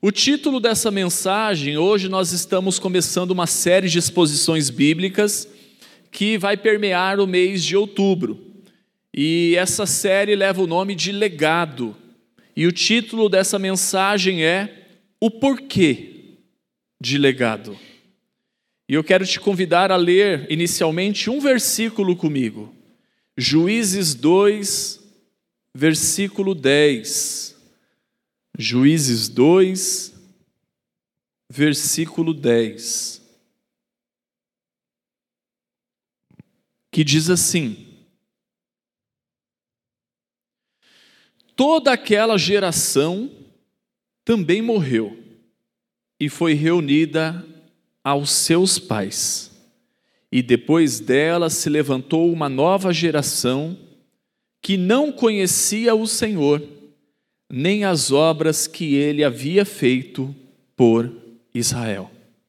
O título dessa mensagem, hoje nós estamos começando uma série de exposições bíblicas que vai permear o mês de outubro. E essa série leva o nome de Legado. E o título dessa mensagem é O Porquê de Legado. E eu quero te convidar a ler inicialmente um versículo comigo. Juízes 2, versículo 10. Juízes 2, versículo 10. Que diz assim: toda aquela geração também morreu e foi reunida aos seus pais. E depois dela se levantou uma nova geração que não conhecia o Senhor, nem as obras que ele havia feito por Israel.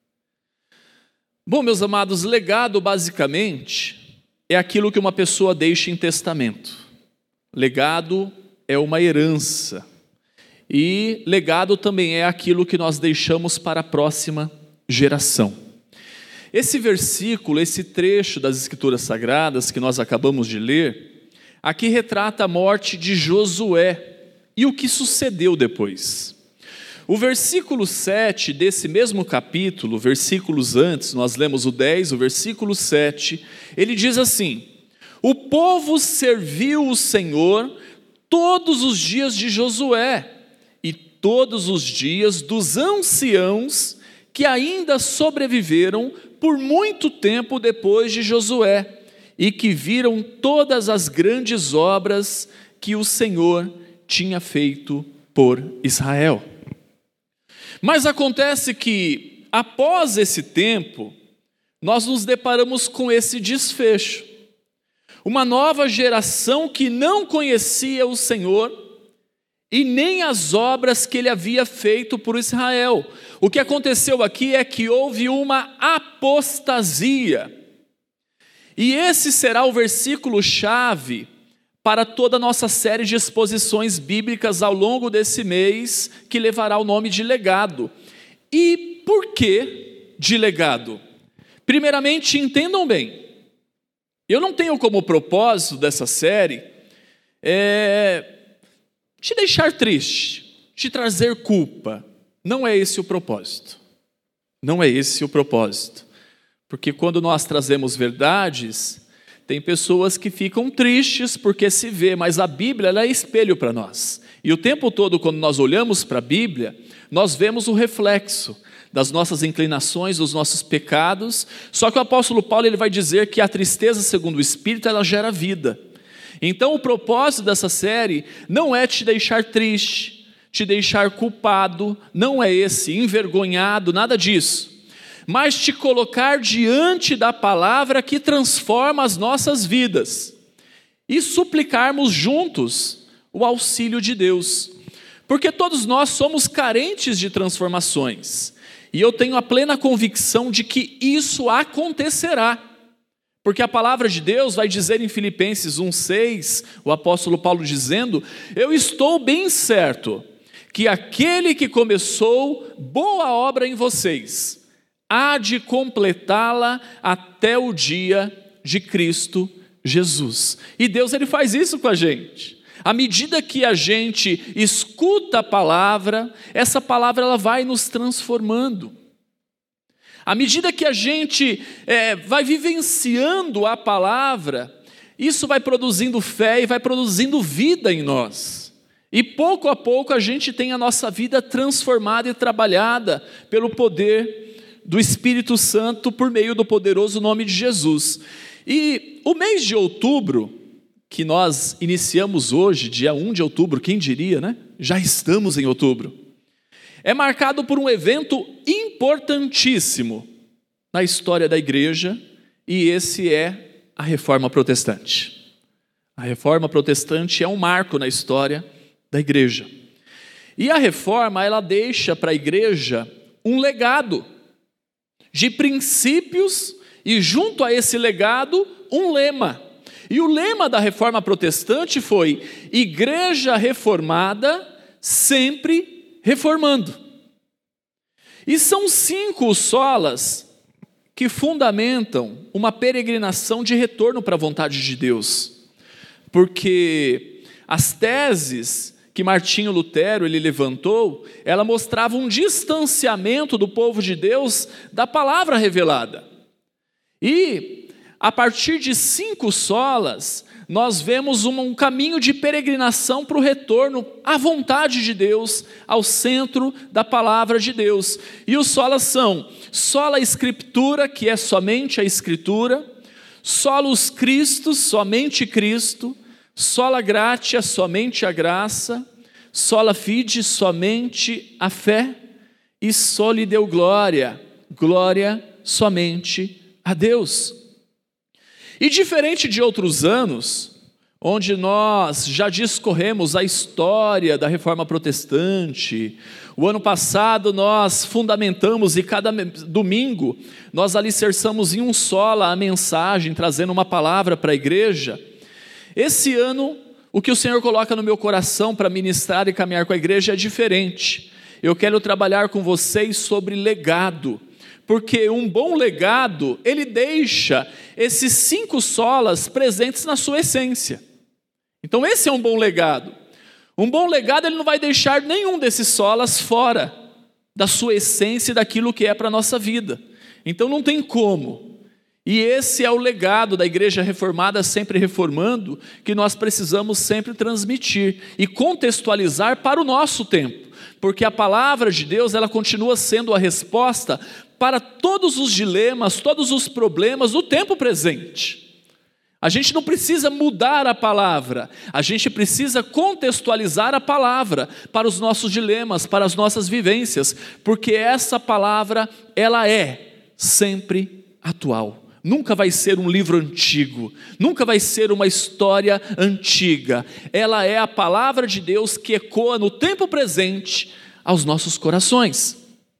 Bom, meus amados, legado basicamente é aquilo que uma pessoa deixa em testamento. Legado é uma herança. E legado também é aquilo que nós deixamos para a próxima geração. Esse versículo, esse trecho das Escrituras Sagradas que nós acabamos de ler, aqui retrata a morte de Josué e o que sucedeu depois. O versículo 7 desse mesmo capítulo, versículos antes, nós lemos o 10, o versículo 7, ele diz assim: o povo serviu o Senhor todos os dias de Josué e todos os dias dos anciãos que ainda sobreviveram por muito tempo depois de Josué e que viram todas as grandes obras que o Senhor tinha feito por Israel. Mas acontece que, após esse tempo, nós nos deparamos com esse desfecho. Uma nova geração que não conhecia o Senhor e nem as obras que ele havia feito por Israel. O que aconteceu aqui é que houve uma apostasia. E esse será o versículo-chave para toda a nossa série de exposições bíblicas ao longo desse mês, que levará o nome de Legado. E por que de legado? Primeiramente, entendam bem, eu não tenho como propósito dessa série te deixar triste, te trazer culpa. Não é esse o propósito. Não é esse o propósito. Porque quando nós trazemos verdades, tem pessoas que ficam tristes porque se vê, mas a Bíblia ela é espelho para nós. E o tempo todo, quando nós olhamos para a Bíblia, nós vemos o reflexo das nossas inclinações, dos nossos pecados. Só que o apóstolo Paulo ele vai dizer que a tristeza, segundo o Espírito, ela gera vida. Então o propósito dessa série não é te deixar triste, te deixar culpado, não é esse, envergonhado, nada disso. Mas te colocar diante da palavra que transforma as nossas vidas e suplicarmos juntos o auxílio de Deus, porque todos nós somos carentes de transformações, e eu tenho a plena convicção de que isso acontecerá, porque a palavra de Deus vai dizer em Filipenses 1,6, o apóstolo Paulo dizendo: eu estou bem certo que aquele que começou boa obra em vocês há de completá-la até o dia de Cristo Jesus. E Deus ele faz isso com a gente. À medida que a gente escuta a palavra, essa palavra ela vai nos transformando. À medida que a gente vai vivenciando a palavra, isso vai produzindo fé e vai produzindo vida em nós. E pouco a pouco a gente tem a nossa vida transformada e trabalhada pelo poder do Espírito Santo por meio do poderoso nome de Jesus. E o mês de outubro, que nós iniciamos hoje, dia 1 de outubro, quem diria, né? Já estamos em outubro. É marcado por um evento importantíssimo na história da igreja, e esse é a Reforma Protestante. A Reforma Protestante é um marco na história da igreja. E a Reforma, ela deixa para a igreja um legado de princípios e junto a esse legado um lema. E o lema da Reforma Protestante foi: Igreja Reformada sempre reformando. E são 5 os solas que fundamentam uma peregrinação de retorno para a vontade de Deus. Porque as teses que Martinho Lutero ele levantou, ela mostrava um distanciamento do povo de Deus da palavra revelada. E a partir de 5 solas, nós vemos um caminho de peregrinação para o retorno à vontade de Deus, ao centro da palavra de Deus. E os solas são: sola Scriptura, que é somente a Escritura; solus Christus, somente Cristo; sola gratia, somente a graça; sola fide, somente a fé; e soli Deo gloria, glória somente a Deus. E diferente de outros anos, onde nós já discorremos a história da Reforma Protestante, o ano passado nós fundamentamos e cada domingo nós alicerçamos em um sola a mensagem, trazendo uma palavra para a igreja. Esse ano, o que o Senhor coloca no meu coração para ministrar e caminhar com a igreja é diferente. Eu quero trabalhar com vocês sobre legado. Porque um bom legado, ele deixa esses 5 solas presentes na sua essência. Então esse é um bom legado. Um bom legado, ele não vai deixar nenhum desses solas fora da sua essência e daquilo que é para a nossa vida. Então não tem como. E esse é o legado da Igreja Reformada, sempre reformando, que nós precisamos sempre transmitir e contextualizar para o nosso tempo. Porque a palavra de Deus, ela continua sendo a resposta para todos os dilemas, todos os problemas do tempo presente. A gente não precisa mudar a palavra, a gente precisa contextualizar a palavra para os nossos dilemas, para as nossas vivências, porque essa palavra, ela é sempre atual. Nunca vai ser um livro antigo, nunca vai ser uma história antiga. Ela é a palavra de Deus que ecoa no tempo presente aos nossos corações.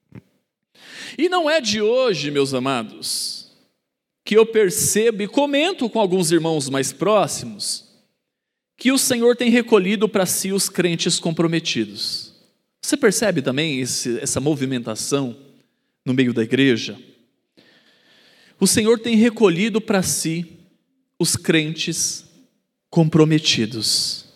E não é de hoje, meus amados, que eu percebo e comento com alguns irmãos mais próximos que o Senhor tem recolhido para si os crentes comprometidos. Você percebe também essa movimentação no meio da igreja? O Senhor tem recolhido para si os crentes comprometidos.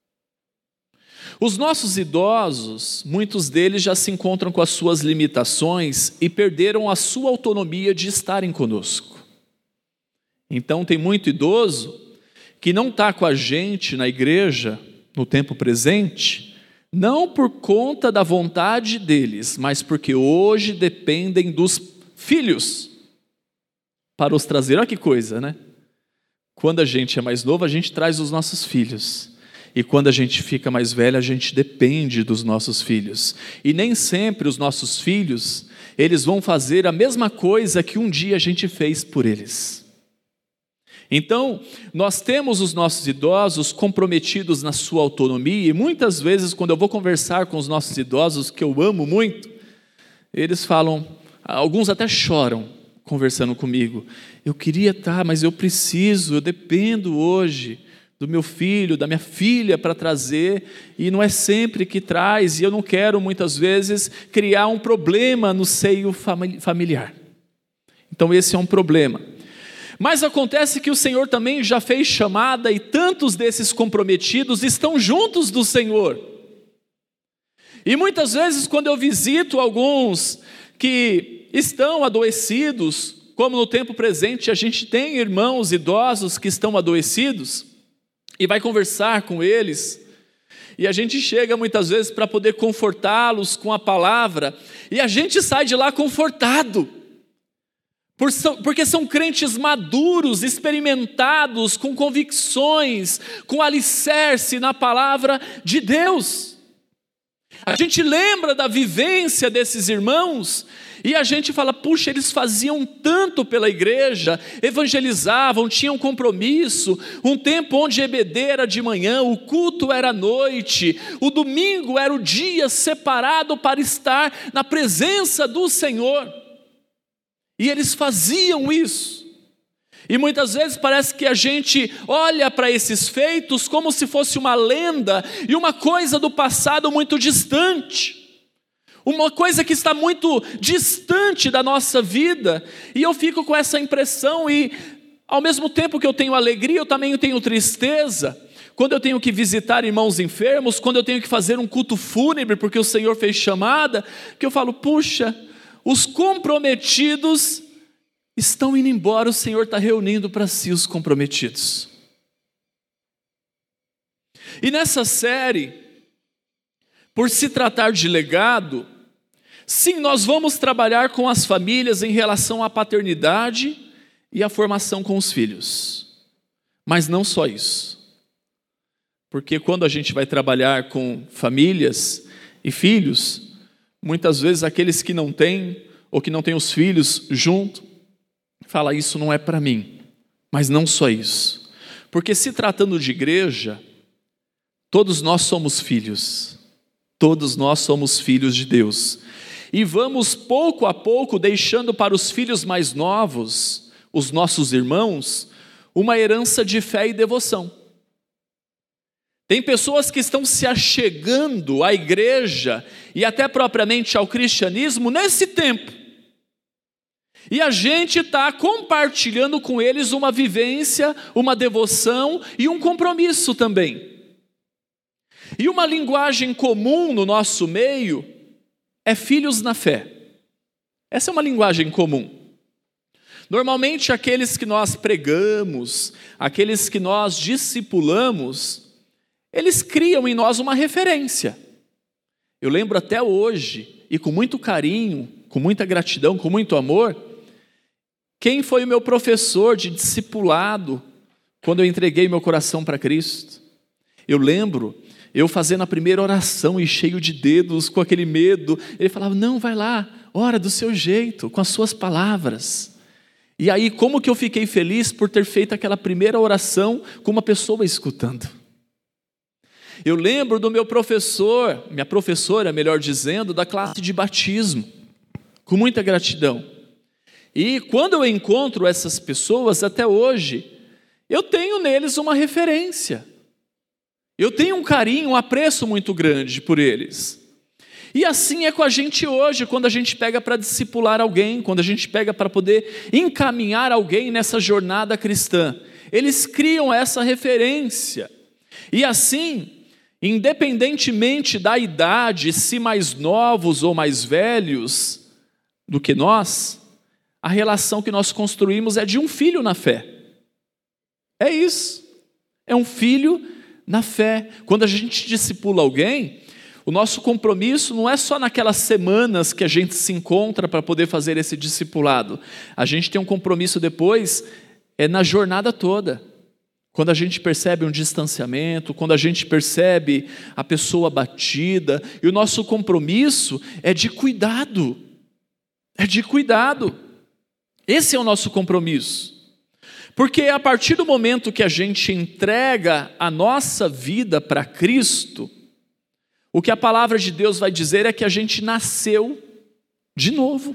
Os nossos idosos, muitos deles já se encontram com as suas limitações e perderam a sua autonomia de estarem conosco. Então tem muito idoso que não está com a gente na igreja no tempo presente, não por conta da vontade deles, mas porque hoje dependem dos filhos para os trazer. Olha que coisa, né? Quando a gente é mais novo, a gente traz os nossos filhos. E quando a gente fica mais velho, a gente depende dos nossos filhos. E nem sempre os nossos filhos, eles vão fazer a mesma coisa que um dia a gente fez por eles. Então, nós temos os nossos idosos comprometidos na sua autonomia, e muitas vezes, quando eu vou conversar com os nossos idosos, que eu amo muito, eles falam, alguns até choram, conversando comigo. Eu queria estar, mas eu preciso, eu dependo hoje do meu filho, da minha filha para trazer, e não é sempre que traz, e eu não quero muitas vezes criar um problema no seio familiar. Então esse é um problema. Mas acontece que o Senhor também já fez chamada, e tantos desses comprometidos estão juntos do Senhor. E muitas vezes quando eu visito alguns que estão adoecidos, como no tempo presente a gente tem irmãos idosos que estão adoecidos, e vai conversar com eles, e a gente chega muitas vezes para poder confortá-los com a palavra, e a gente sai de lá confortado, porque são crentes maduros, experimentados, com convicções, com alicerce na palavra de Deus. A gente lembra da vivência desses irmãos, e a gente fala, puxa, eles faziam tanto pela igreja, evangelizavam, tinham compromisso, um tempo onde EBD era de manhã, o culto era à noite, o domingo era o dia separado para estar na presença do Senhor, e eles faziam isso. E muitas vezes parece que a gente olha para esses feitos como se fosse uma lenda e uma coisa do passado muito distante. uma coisa que está muito distante da nossa vida, e eu fico com essa impressão, e ao mesmo tempo que eu tenho alegria, eu também tenho tristeza, quando eu tenho que visitar irmãos enfermos, quando eu tenho que fazer um culto fúnebre, porque o Senhor fez chamada, que eu falo, puxa, os comprometidos estão indo embora, o Senhor está reunindo para si os comprometidos. E nessa série, por se tratar de legado, sim, nós vamos trabalhar com as famílias em relação à paternidade e à formação com os filhos. Mas não só isso. Porque quando a gente vai trabalhar com famílias e filhos, muitas vezes aqueles que não têm, ou que não têm os filhos junto, fala, isso não é para mim. Mas não só isso. Porque se tratando de igreja, todos nós somos filhos. Todos nós somos filhos de Deus. E vamos pouco a pouco deixando para os filhos mais novos, os nossos irmãos, uma herança de fé e devoção. Tem pessoas que estão se achegando à igreja e até propriamente ao cristianismo nesse tempo. E a gente está compartilhando com eles uma vivência, uma devoção e um compromisso também. E uma linguagem comum no nosso meio é filhos na fé. Essa é uma linguagem comum. Normalmente aqueles que nós pregamos, aqueles que nós discipulamos, eles criam em nós uma referência. Eu lembro até hoje, e com muito carinho, com muita gratidão, com muito amor, quem foi o meu professor de discipulado quando eu entreguei meu coração para Cristo. Eu lembro eu fazendo a primeira oração e cheio de dedos, com aquele medo. Ele falava, não, vai lá, ora do seu jeito, com as suas palavras. E aí, como que eu fiquei feliz por ter feito aquela primeira oração com uma pessoa escutando. Eu lembro do meu professor, minha professora, melhor dizendo, da classe de batismo, com muita gratidão. E quando eu encontro essas pessoas, até hoje, eu tenho neles uma referência. Eu tenho um carinho, um apreço muito grande por eles. E assim é com a gente hoje, quando a gente pega para discipular alguém, quando a gente pega para poder encaminhar alguém nessa jornada cristã. Eles criam essa referência. E assim, independentemente da idade, se mais novos ou mais velhos do que nós, a relação que nós construímos é de um filho na fé. É isso. É um filho na fé. Quando a gente discipula alguém, o nosso compromisso não é só naquelas semanas que a gente se encontra para poder fazer esse discipulado. A gente tem um compromisso depois, é na jornada toda. Quando a gente percebe um distanciamento, quando a gente percebe a pessoa abatida, e o nosso compromisso é de cuidado. É de cuidado. Esse é o nosso compromisso. Porque a partir do momento que a gente entrega a nossa vida para Cristo, o que a palavra de Deus vai dizer é que a gente nasceu de novo.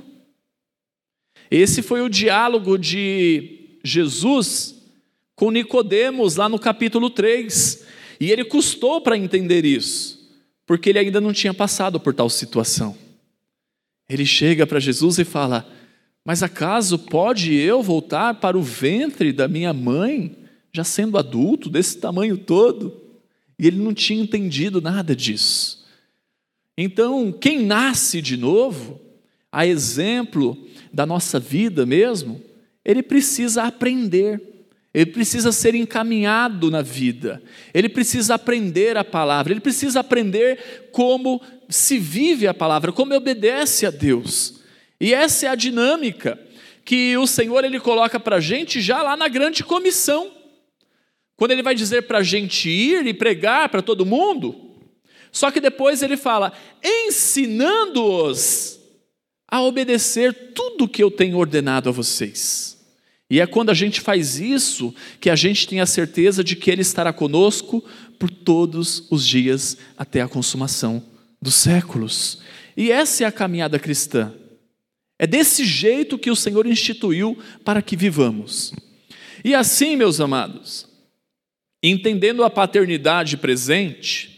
Esse foi o diálogo de Jesus com Nicodemos lá no capítulo 3. E ele custou para entender isso, porque ele ainda não tinha passado por tal situação. Ele chega para Jesus e fala, mas acaso pode eu voltar para o ventre da minha mãe, já sendo adulto, desse tamanho todo? E ele não tinha entendido nada disso. Então, quem nasce de novo, a exemplo da nossa vida mesmo, ele precisa aprender, ele precisa ser encaminhado na vida, ele precisa aprender a palavra, ele precisa aprender como se vive a palavra, como obedece a Deus. E essa é a dinâmica que o Senhor ele coloca para a gente já lá na grande comissão. Quando ele vai dizer para a gente ir e pregar para todo mundo, só que depois ele fala, ensinando-os a obedecer tudo que eu tenho ordenado a vocês. E é quando a gente faz isso que a gente tem a certeza de que Ele estará conosco por todos os dias até a consumação dos séculos. E essa é a caminhada cristã. É desse jeito que o Senhor instituiu para que vivamos. E assim, meus amados, entendendo a paternidade presente,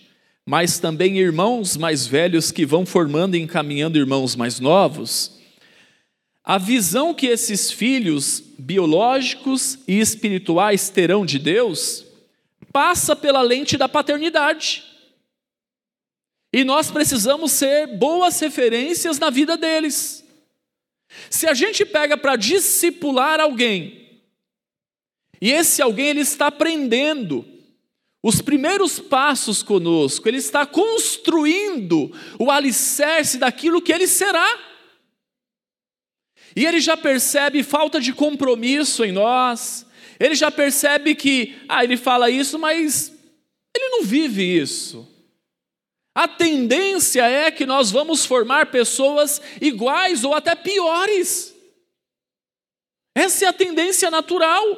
mas também irmãos mais velhos que vão formando e encaminhando irmãos mais novos, a visão que esses filhos biológicos e espirituais terão de Deus passa pela lente da paternidade. E nós precisamos ser boas referências na vida deles. Se a gente pega para discipular alguém, e esse alguém ele está aprendendo os primeiros passos conosco, ele está construindo o alicerce daquilo que ele será. E ele já percebe falta de compromisso em nós, ele já percebe que, ele fala isso, mas ele não vive isso. A tendência é que nós vamos formar pessoas iguais ou até piores. Essa é a tendência natural.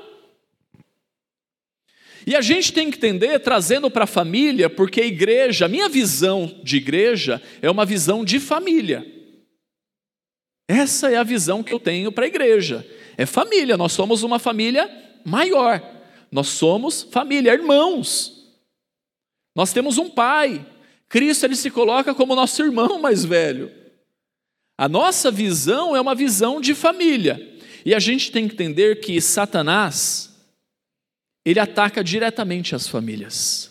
E a gente tem que entender, trazendo para a família, porque a igreja, a minha visão de igreja é uma visão de família. Essa é a visão que eu tenho para a igreja. É família, nós somos uma família maior. Nós somos família, irmãos. Nós temos um pai. Cristo ele se coloca como nosso irmão mais velho. A nossa visão é uma visão de família. E a gente tem que entender que Satanás, ele ataca diretamente as famílias.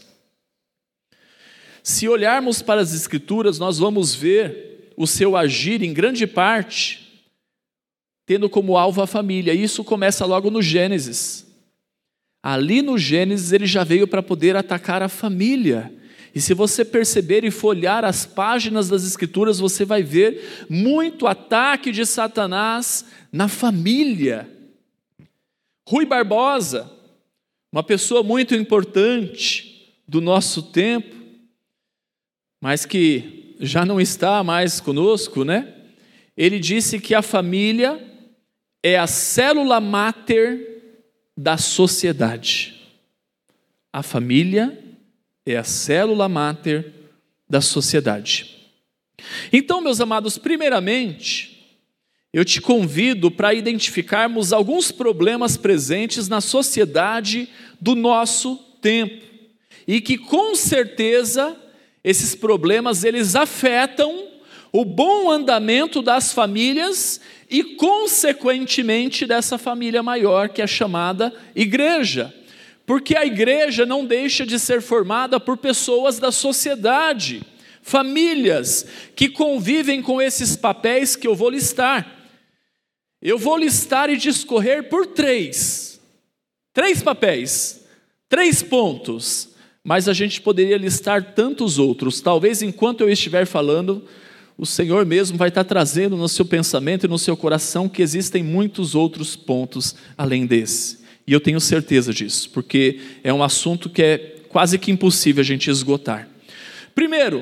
Se olharmos para as Escrituras, nós vamos ver o seu agir em grande parte, tendo como alvo a família. Isso começa logo no Gênesis. Ali no Gênesis ele já veio para poder atacar a família. E se você perceber e folhear as páginas das Escrituras, você vai ver muito ataque de Satanás na família. Rui Barbosa, uma pessoa muito importante do nosso tempo, mas que já não está mais conosco, né? Ele disse que a família é a célula máter da sociedade. A família é a célula máter da sociedade. Então, meus amados, primeiramente, eu te convido para identificarmos alguns problemas presentes na sociedade do nosso tempo. E que, com certeza, esses problemas, eles afetam o bom andamento das famílias e, consequentemente, dessa família maior que é chamada igreja. Porque a igreja não deixa de ser formada por pessoas da sociedade, famílias que convivem com esses papéis que eu vou listar. Eu vou listar e discorrer por três papéis, 3 pontos, mas a gente poderia listar tantos outros. Talvez enquanto eu estiver falando, o Senhor mesmo vai estar trazendo no seu pensamento e no seu coração que existem muitos outros pontos além desse. E eu tenho certeza disso, porque é um assunto que é quase que impossível a gente esgotar. Primeiro,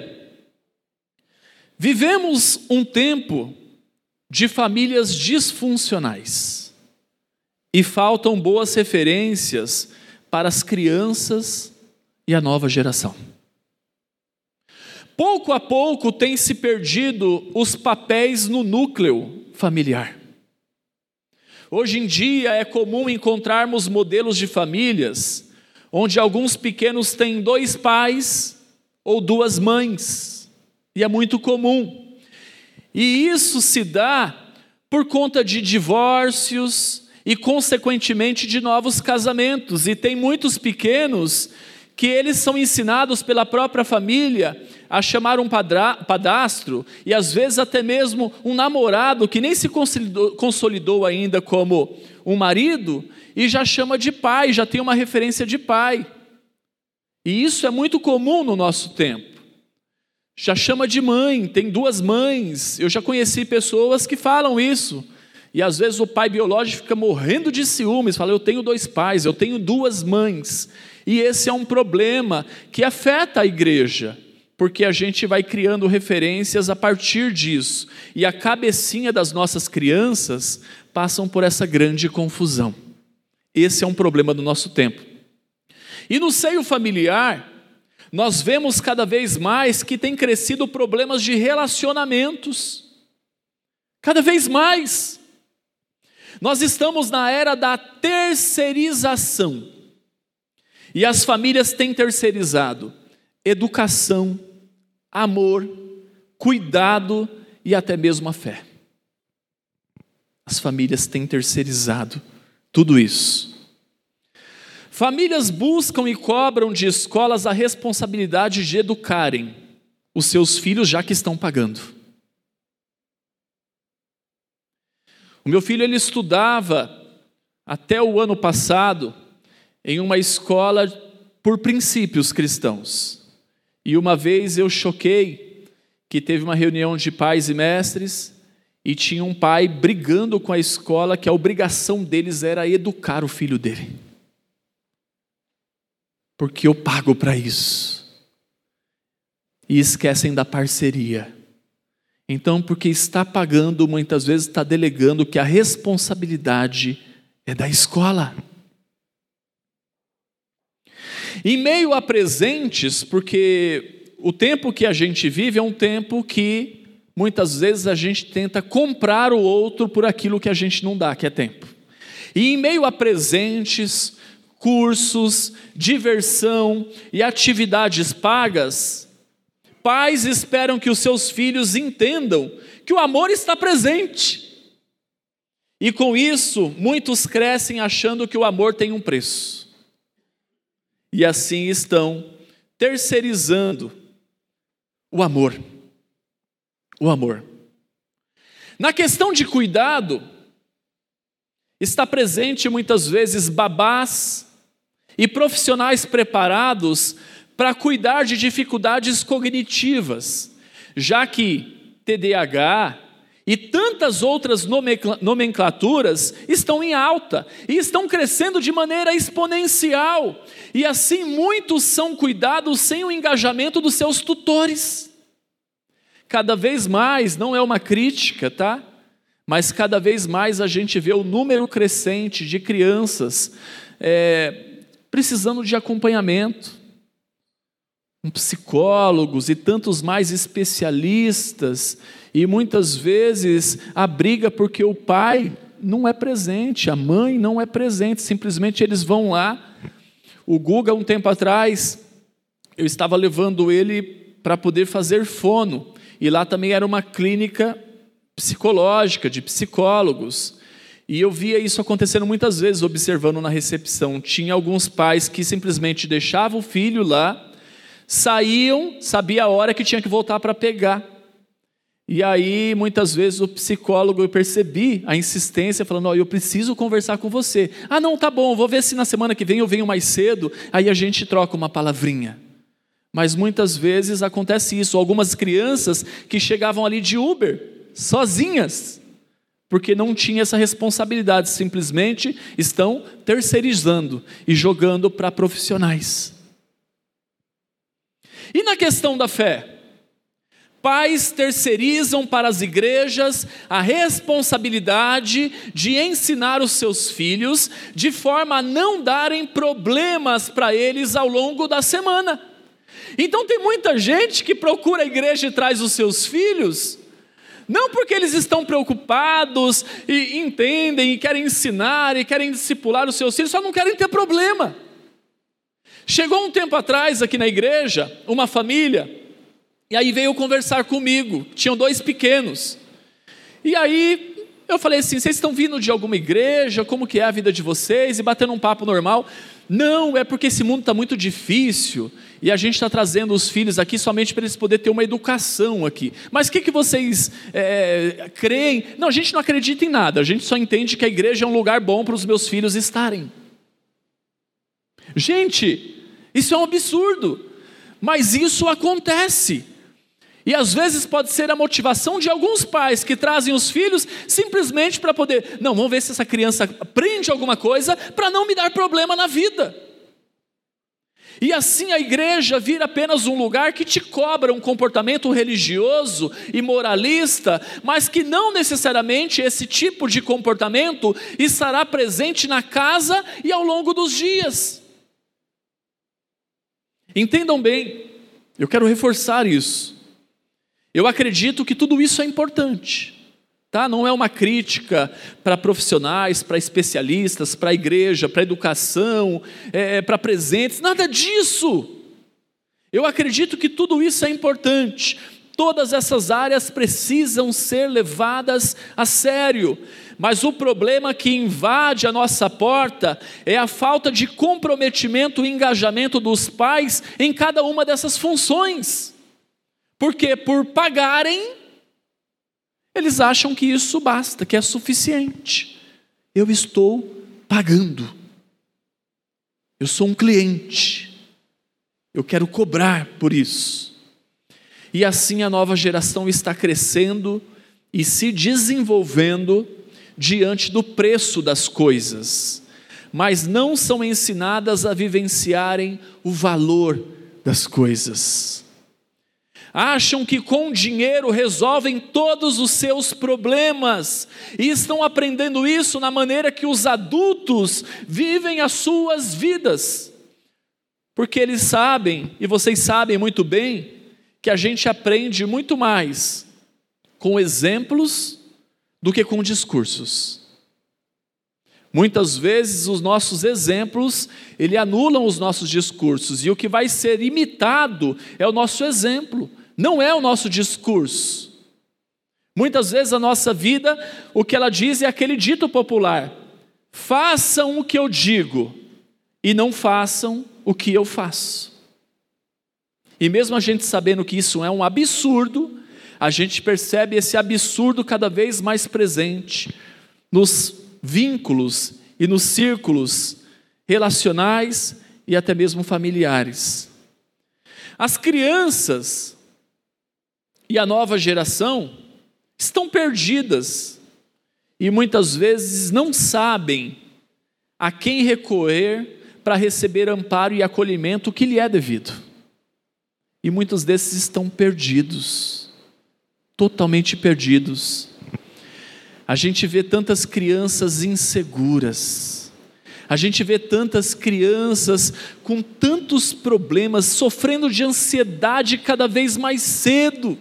vivemos um tempo de famílias disfuncionais e faltam boas referências para as crianças e a nova geração. Pouco a pouco tem se perdido os papéis no núcleo familiar. Hoje em dia é comum encontrarmos modelos de famílias onde alguns pequenos têm 2 pais ou 2 mães, e é muito comum. E isso se dá por conta de divórcios e, consequentemente, de novos casamentos. E tem muitos pequenos que eles são ensinados pela própria família a chamar um padrasto e às vezes até mesmo um namorado que nem se consolidou ainda como um marido e já chama de pai, já tem uma referência de pai. E isso é muito comum no nosso tempo. Já chama de mãe, tem 2 mães. Eu já conheci pessoas que falam isso. E às vezes o pai biológico fica morrendo de ciúmes, fala, eu tenho 2 pais, eu tenho 2 mães. E esse é um problema que afeta a igreja, porque a gente vai criando referências a partir disso. E a cabecinha das nossas crianças passam por essa grande confusão. Esse é um problema do nosso tempo. E no seio familiar, nós vemos cada vez mais que tem crescido problemas de relacionamentos. Cada vez mais. Nós estamos na era da terceirização. E as famílias têm terceirizado educação, amor, cuidado e até mesmo a fé. As famílias têm terceirizado tudo isso. Famílias buscam e cobram de escolas a responsabilidade de educarem os seus filhos, já que estão pagando. O meu filho, ele estudava até o ano passado em uma escola por princípios cristãos. E uma vez eu choquei que teve uma reunião de pais e mestres e tinha um pai brigando com a escola que a obrigação deles era educar o filho dele. Porque eu pago para isso. E esquecem da parceria. Então, porque está pagando, muitas vezes está delegando que a responsabilidade é da escola. Em meio a presentes, porque o tempo que a gente vive é um tempo que muitas vezes a gente tenta comprar o outro por aquilo que a gente não dá, que é tempo. E em meio a presentes, cursos, diversão e atividades pagas, pais esperam que os seus filhos entendam que o amor está presente. E com isso, muitos crescem achando que o amor tem um preço. E assim estão terceirizando o amor. O amor. Na questão de cuidado, está presente muitas vezes babás e profissionais preparados para cuidar de dificuldades cognitivas, já que TDAH e tantas outras nomenclaturas estão em alta e estão crescendo de maneira exponencial, e assim muitos são cuidados sem o engajamento dos seus tutores. Cada vez mais, não é uma crítica, tá? Mas cada vez mais a gente vê o número crescente de crianças precisando de acompanhamento, psicólogos e tantos mais especialistas, e muitas vezes a briga porque o pai não é presente, a mãe não é presente, simplesmente eles vão lá. O Guga, um tempo atrás, eu estava levando ele para poder fazer fono, e lá também era uma clínica psicológica, de psicólogos, e eu via isso acontecendo muitas vezes, observando na recepção. Tinha alguns pais que simplesmente deixavam o filho lá, saíam, sabia a hora que tinha que voltar para pegar. E aí, muitas vezes, o psicólogo, eu percebi a insistência, falando, eu preciso conversar com você. Ah, não, tá bom, vou ver se na semana que vem eu venho mais cedo, aí a gente troca uma palavrinha. Mas muitas vezes acontece isso, algumas crianças que chegavam ali de Uber, sozinhas, porque não tinha essa responsabilidade, simplesmente estão terceirizando e jogando para profissionais. E na questão da fé? Pais terceirizam para as igrejas a responsabilidade de ensinar os seus filhos de forma a não darem problemas para eles ao longo da semana. Então tem muita gente que procura a igreja e traz os seus filhos, não porque eles estão preocupados e entendem e querem ensinar e querem discipular os seus filhos, só não querem ter problema. Chegou um tempo atrás aqui na igreja, uma família, e aí veio conversar comigo, tinham 2 pequenos, e aí eu falei assim, vocês estão vindo de alguma igreja, como que é a vida de vocês, e batendo um papo normal. Não, é porque esse mundo está muito difícil, e a gente está trazendo os filhos aqui somente para eles poderem ter uma educação aqui. Mas o que vocês creem? Não, a gente não acredita em nada, a gente só entende que a igreja é um lugar bom para os meus filhos estarem. Gente, isso é um absurdo, mas isso acontece. E às vezes pode ser a motivação de alguns pais que trazem os filhos simplesmente para poder, não, vamos ver se essa criança aprende alguma coisa para não me dar problema na vida. E assim a igreja vira apenas um lugar que te cobra um comportamento religioso e moralista, mas que não necessariamente esse tipo de comportamento estará presente na casa e ao longo dos dias. Entendam bem, eu quero reforçar isso. Eu acredito que tudo isso é importante, tá? Não é uma crítica para profissionais, para especialistas, para a igreja, para a educação, para presentes, nada disso. Eu acredito que tudo isso é importante. Todas essas áreas precisam ser levadas a sério, mas o problema que invade a nossa porta é a falta de comprometimento e engajamento dos pais em cada uma dessas funções, porque por pagarem, eles acham que isso basta, que é suficiente. Eu estou pagando, eu sou um cliente, eu quero cobrar por isso. E assim a nova geração está crescendo e se desenvolvendo diante do preço das coisas, mas não são ensinadas a vivenciarem o valor das coisas. Acham que com dinheiro resolvem todos os seus problemas e estão aprendendo isso na maneira que os adultos vivem as suas vidas, porque eles sabem, e vocês sabem muito bem, que a gente aprende muito mais com exemplos do que com discursos. Muitas vezes os nossos exemplos, eles anulam os nossos discursos, e o que vai ser imitado é o nosso exemplo, não é o nosso discurso. Muitas vezes a nossa vida, o que ela diz é aquele dito popular: façam o que eu digo e não façam o que eu faço. E mesmo a gente sabendo que isso é um absurdo, a gente percebe esse absurdo cada vez mais presente nos vínculos e nos círculos relacionais e até mesmo familiares. As crianças e a nova geração estão perdidas e muitas vezes não sabem a quem recorrer para receber amparo e acolhimento que lhe é devido. E muitos desses estão perdidos, totalmente perdidos. A gente vê tantas crianças inseguras, a gente vê tantas crianças com tantos problemas, sofrendo de ansiedade cada vez mais cedo,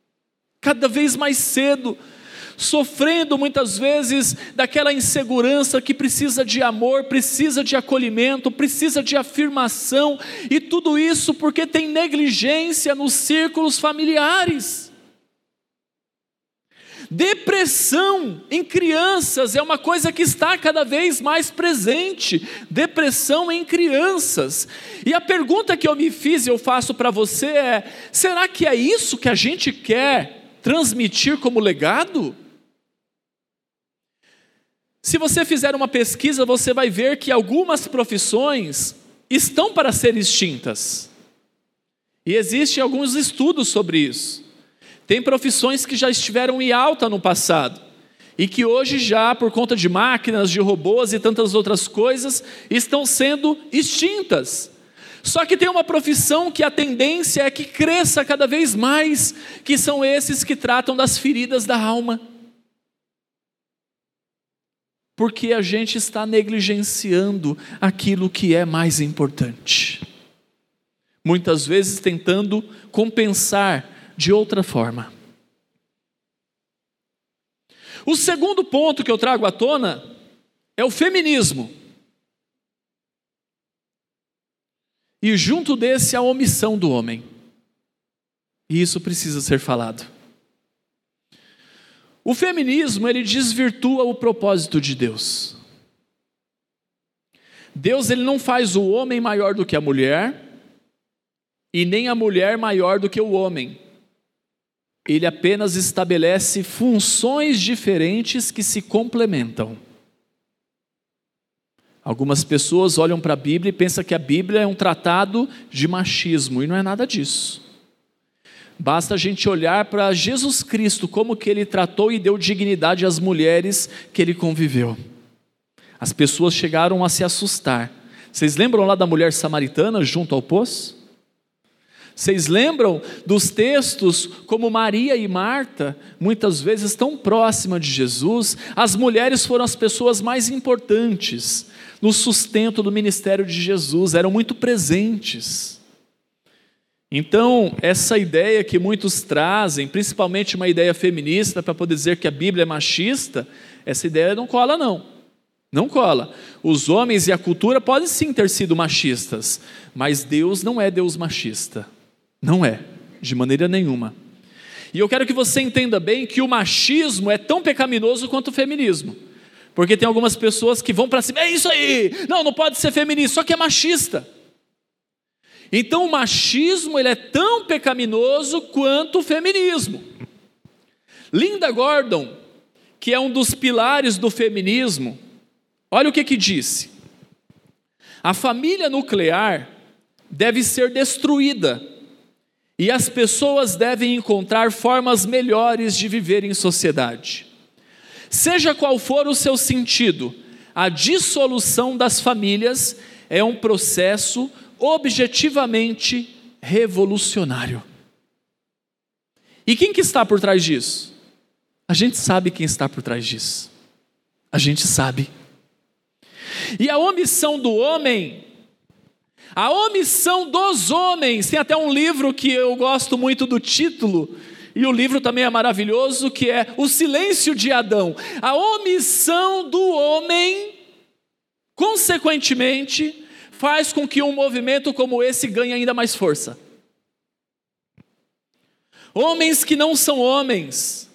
sofrendo muitas vezes daquela insegurança que precisa de amor, precisa de acolhimento, precisa de afirmação, e tudo isso porque tem negligência nos círculos familiares. Depressão em crianças é uma coisa que está cada vez mais presente, depressão em crianças, e a pergunta que eu me fiz e eu faço para você é: será que é isso que a gente quer transmitir como legado? Se você fizer uma pesquisa, você vai ver que algumas profissões estão para ser extintas. E existem alguns estudos sobre isso. Tem profissões que já estiveram em alta no passado e que hoje já, por conta de máquinas, de robôs e tantas outras coisas, estão sendo extintas. Só que tem uma profissão que a tendência é que cresça cada vez mais, que são esses que tratam das feridas da alma. Porque a gente está negligenciando aquilo que é mais importante. Muitas vezes tentando compensar de outra forma. O segundo ponto que eu trago à tona é o feminismo. E junto desse a omissão do homem. E isso precisa ser falado. O feminismo, ele desvirtua o propósito de Deus. Deus, ele não faz o homem maior do que a mulher, e nem a mulher maior do que o homem. Ele apenas estabelece funções diferentes que se complementam. Algumas pessoas olham para a Bíblia e pensam que a Bíblia é um tratado de machismo, e não é nada disso. Basta a gente olhar para Jesus Cristo, como que ele tratou e deu dignidade às mulheres que ele conviveu. As pessoas chegaram a se assustar. Vocês lembram lá da mulher samaritana junto ao poço? Vocês lembram dos textos como Maria e Marta, muitas vezes tão próximas de Jesus? As mulheres foram as pessoas mais importantes no sustento do ministério de Jesus, eram muito presentes. Então, essa ideia que muitos trazem, principalmente uma ideia feminista, para poder dizer que a Bíblia é machista, essa ideia não cola não. Não cola. Os homens e a cultura podem sim ter sido machistas, mas Deus não é Deus machista. Não é, de maneira nenhuma. E eu quero que você entenda bem que o machismo é tão pecaminoso quanto o feminismo. Porque tem algumas pessoas que vão para cima, é isso aí, não pode ser feminista, só que é machista. Então o machismo ele é tão pecaminoso quanto o feminismo. Linda Gordon, que é um dos pilares do feminismo, olha o que disse: a família nuclear deve ser destruída e as pessoas devem encontrar formas melhores de viver em sociedade. Seja qual for o seu sentido, a dissolução das famílias é um processo objetivamente revolucionário. E quem que está por trás disso? A gente sabe quem está por trás disso. A gente sabe. E a omissão do homem, a omissão dos homens, tem até um livro que eu gosto muito do título, e o livro também é maravilhoso, que é O Silêncio de Adão. A omissão do homem, consequentemente, faz com que um movimento como esse ganhe ainda mais força. Homens que não são homens,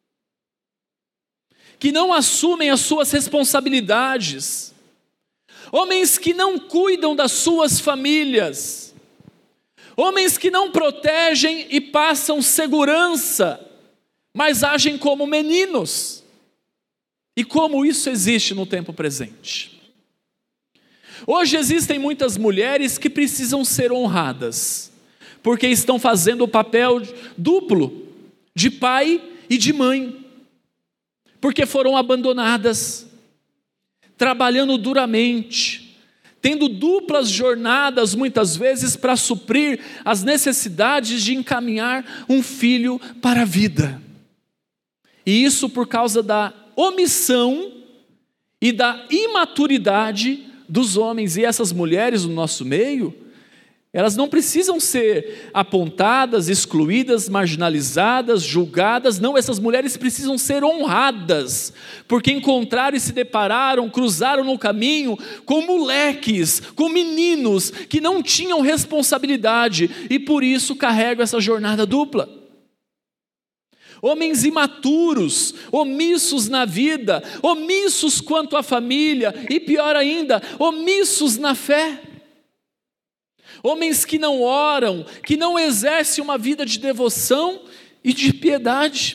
que não assumem as suas responsabilidades, homens que não cuidam das suas famílias, homens que não protegem e passam segurança, mas agem como meninos. E como isso existe no tempo presente? Hoje existem muitas mulheres que precisam ser honradas, porque estão fazendo o papel duplo de pai e de mãe, porque foram abandonadas, trabalhando duramente, tendo duplas jornadas muitas vezes para suprir as necessidades de encaminhar um filho para a vida. E isso por causa da omissão e da imaturidade dos homens. E essas mulheres no nosso meio, elas não precisam ser apontadas, excluídas, marginalizadas, julgadas. Não, essas mulheres precisam ser honradas, porque encontraram e se depararam, cruzaram no caminho com moleques, com meninos que não tinham responsabilidade e por isso carregam essa jornada dupla. Homens imaturos, omissos na vida, omissos quanto à família e pior ainda, omissos na fé. Homens que não oram, que não exercem uma vida de devoção e de piedade.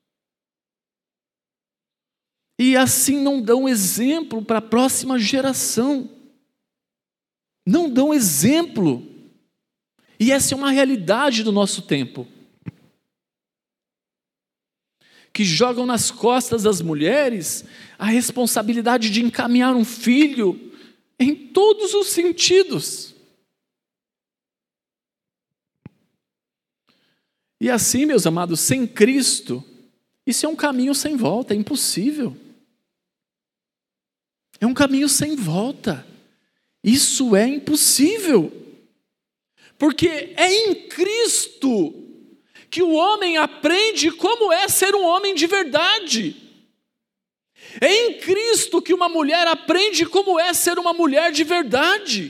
E assim não dão exemplo para a próxima geração. Não dão exemplo. E essa é uma realidade do nosso tempo. Que jogam nas costas das mulheres a responsabilidade de encaminhar um filho em todos os sentidos. E assim, meus amados, sem Cristo, isso é um caminho sem volta, é impossível. É um caminho sem volta. Isso é impossível. Porque é em Cristo que o homem aprende como é ser um homem de verdade. É em Cristo que uma mulher aprende como é ser uma mulher de verdade.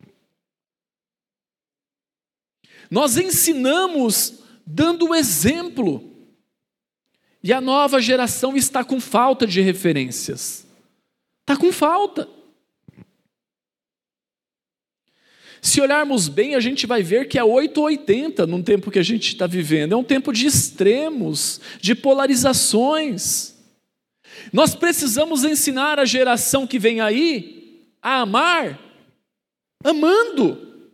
Nós ensinamos dando o exemplo. E a nova geração está com falta de referências. Está com falta. Se olharmos bem, a gente vai ver que é 8 ou 80 no tempo que a gente está vivendo. É um tempo de extremos, de polarizações. Nós precisamos ensinar a geração que vem aí a amar, amando.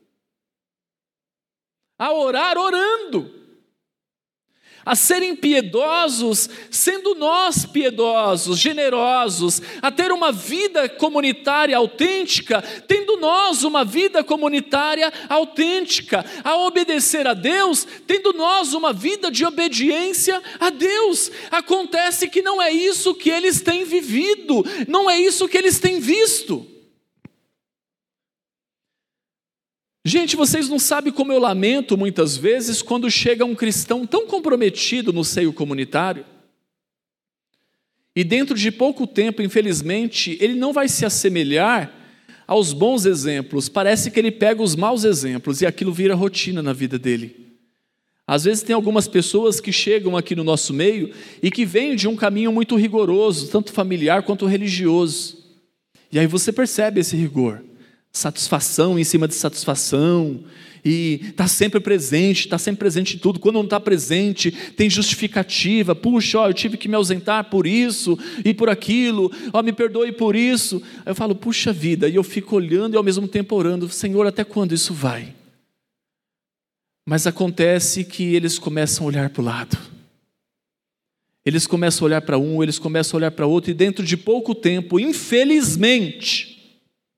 A orar, orando. A serem piedosos, sendo nós piedosos, generosos, a ter uma vida comunitária autêntica, tendo nós uma vida comunitária autêntica, a obedecer a Deus, tendo nós uma vida de obediência a Deus. Acontece que não é isso que eles têm vivido, não é isso que eles têm visto. Gente, vocês não sabem como eu lamento muitas vezes quando chega um cristão tão comprometido no seio comunitário e dentro de pouco tempo, infelizmente, ele não vai se assemelhar aos bons exemplos, parece que ele pega os maus exemplos e aquilo vira rotina na vida dele. Às vezes tem algumas pessoas que chegam aqui no nosso meio e que vêm de um caminho muito rigoroso, tanto familiar quanto religioso. E aí você percebe esse rigor, satisfação em cima de satisfação, e está sempre presente em tudo. Quando não está presente, tem justificativa. Puxa, eu tive que me ausentar por isso e por aquilo, me perdoe por isso. Aí eu falo, puxa vida, e eu fico olhando e ao mesmo tempo orando, Senhor, até quando isso vai? Mas acontece que eles começam a olhar para o lado. Eles começam a olhar para um, eles começam a olhar para outro, e dentro de pouco tempo, infelizmente,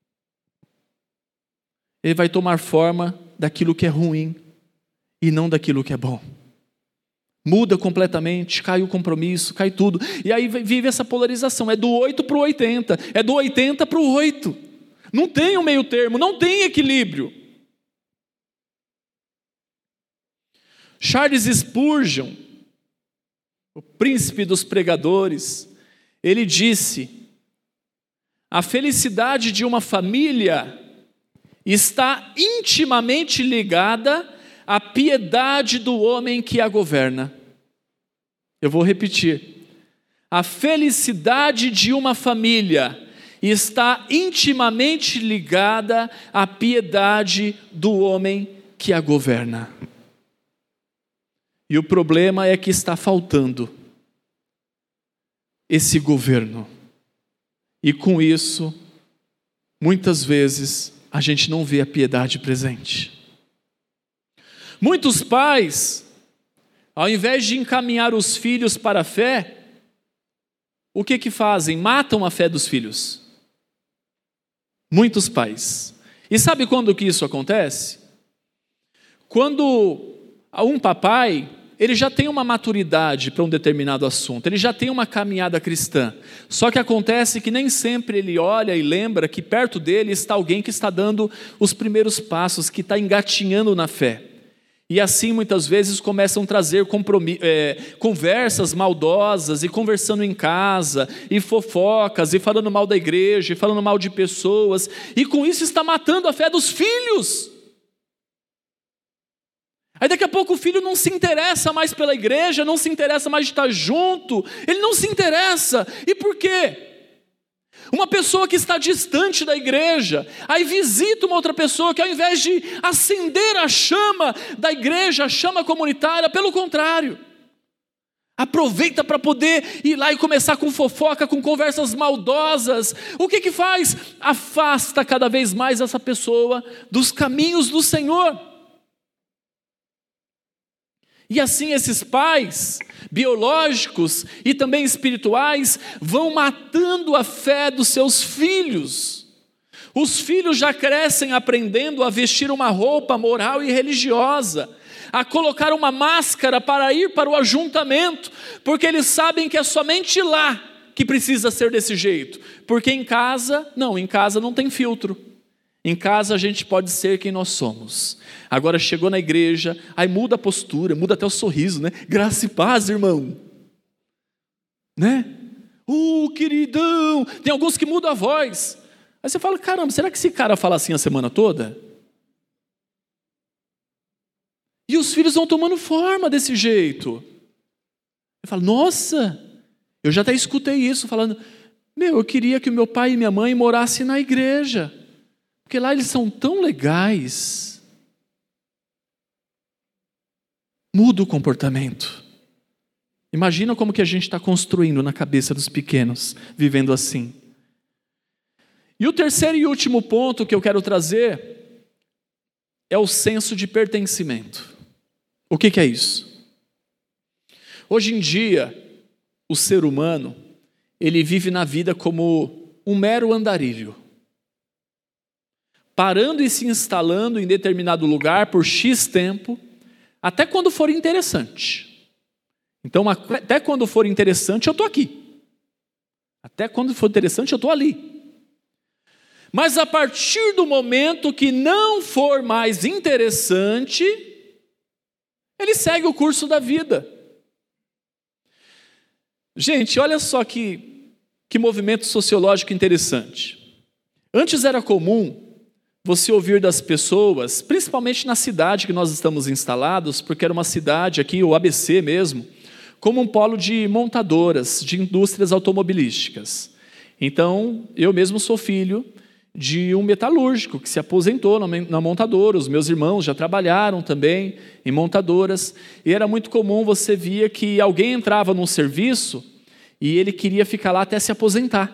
ele vai tomar forma daquilo que é ruim e não daquilo que é bom. Muda completamente, cai o compromisso, cai tudo. E aí vive essa polarização, é do 8 para o 80, é do 80 para o 8. Não tem um meio termo, não tem equilíbrio. Charles Spurgeon, o príncipe dos pregadores, ele disse: a felicidade de uma família está intimamente ligada à piedade do homem que a governa. Eu vou repetir. A felicidade de uma família está intimamente ligada à piedade do homem que a governa. E o problema é que está faltando esse governo. E com isso, muitas vezes, a gente não vê a piedade presente. Muitos pais, ao invés de encaminhar os filhos para a fé, o que fazem? Matam a fé dos filhos. Muitos pais. E sabe quando que isso acontece? Quando um papai, ele já tem uma maturidade para um determinado assunto, ele já tem uma caminhada cristã, só que acontece que nem sempre ele olha e lembra que perto dele está alguém que está dando os primeiros passos, que está engatinhando na fé, e assim muitas vezes começam a trazer conversas maldosas, e conversando em casa, e fofocas, e falando mal da igreja, e falando mal de pessoas, e com isso está matando a fé dos filhos. Aí daqui a pouco o filho não se interessa mais pela igreja, não se interessa mais de estar junto, ele não se interessa. E por quê? Uma pessoa que está distante da igreja, aí visita uma outra pessoa que ao invés de acender a chama da igreja, a chama comunitária, pelo contrário, aproveita para poder ir lá e começar com fofoca, com conversas maldosas. O que faz? Afasta cada vez mais essa pessoa dos caminhos do Senhor. E assim esses pais biológicos e também espirituais vão matando a fé dos seus filhos. Os filhos já crescem aprendendo a vestir uma roupa moral e religiosa, a colocar uma máscara para ir para o ajuntamento, porque eles sabem que é somente lá que precisa ser desse jeito, porque em casa não tem filtro. Em casa a gente pode ser quem nós somos. Agora chegou na igreja, aí muda a postura, muda até o sorriso, né? Graça e paz, irmão. Né? Queridão. Tem alguns que mudam a voz. Aí você fala, caramba, será que esse cara fala assim a semana toda? E os filhos vão tomando forma desse jeito. Eu falo, nossa, eu já até escutei isso, falando, eu queria que o meu pai e minha mãe morassem na igreja. Porque lá eles são tão legais. Muda o comportamento. Imagina como que a gente está construindo na cabeça dos pequenos, vivendo assim. E o terceiro e último ponto que eu quero trazer é o senso de pertencimento. O que é isso? Hoje em dia, o ser humano, ele vive na vida como um mero andarilho, parando e se instalando em determinado lugar por X tempo, até quando for interessante. Então, até quando for interessante, eu estou aqui. Até quando for interessante, eu estou ali. Mas a partir do momento que não for mais interessante, ele segue o curso da vida. Gente, olha só que movimento sociológico interessante. Antes era comum você ouvir das pessoas, principalmente na cidade que nós estamos instalados, porque era uma cidade aqui, o ABC mesmo, como um polo de montadoras, de indústrias automobilísticas. Então, eu mesmo sou filho de um metalúrgico que se aposentou na montadora, os meus irmãos já trabalharam também em montadoras, e era muito comum você via que alguém entrava num serviço e ele queria ficar lá até se aposentar.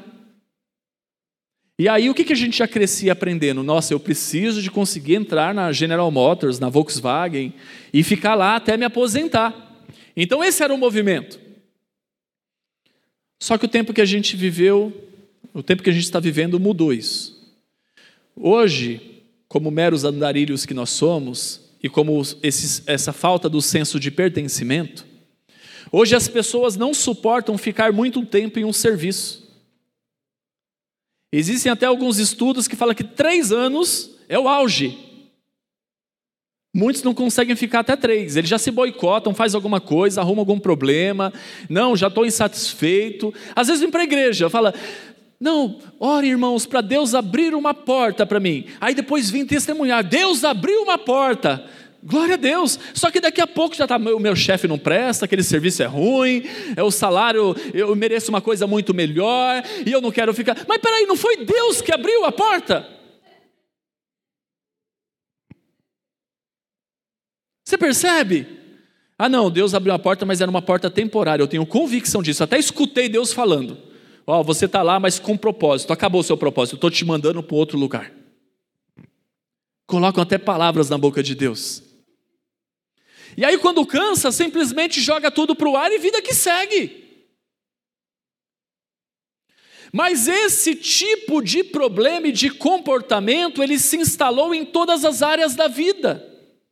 E aí o que a gente já crescia aprendendo? Nossa, eu preciso de conseguir entrar na General Motors, na Volkswagen, e ficar lá até me aposentar. Então esse era o movimento. Só que o tempo que a gente viveu, o tempo que a gente está vivendo mudou isso. Hoje, como meros andarilhos que nós somos, e como essa falta do senso de pertencimento, hoje as pessoas não suportam ficar muito tempo em um serviço. Existem até alguns estudos que falam que 3 anos é o auge. Muitos não conseguem ficar até 3. Eles já se boicotam, faz alguma coisa, arruma algum problema. Não, já estou insatisfeito. Às vezes vem para a igreja, fala, não, ore irmãos, para Deus abrir uma porta para mim. Aí depois vem testemunhar, Deus abriu uma porta. Glória a Deus, só que daqui a pouco já está, o meu chefe não presta, aquele serviço é ruim, o salário, eu mereço uma coisa muito melhor, e eu não quero ficar, mas peraí, não foi Deus que abriu a porta? Você percebe? Ah não, Deus abriu a porta, mas era uma porta temporária, eu tenho convicção disso, até escutei Deus falando, você está lá, mas com propósito, acabou o seu propósito, eu estou te mandando para outro lugar. Colocam até palavras na boca de Deus. E aí quando cansa, simplesmente joga tudo para o ar e vida que segue. Mas esse tipo de problema e de comportamento, ele se instalou em todas as áreas da vida.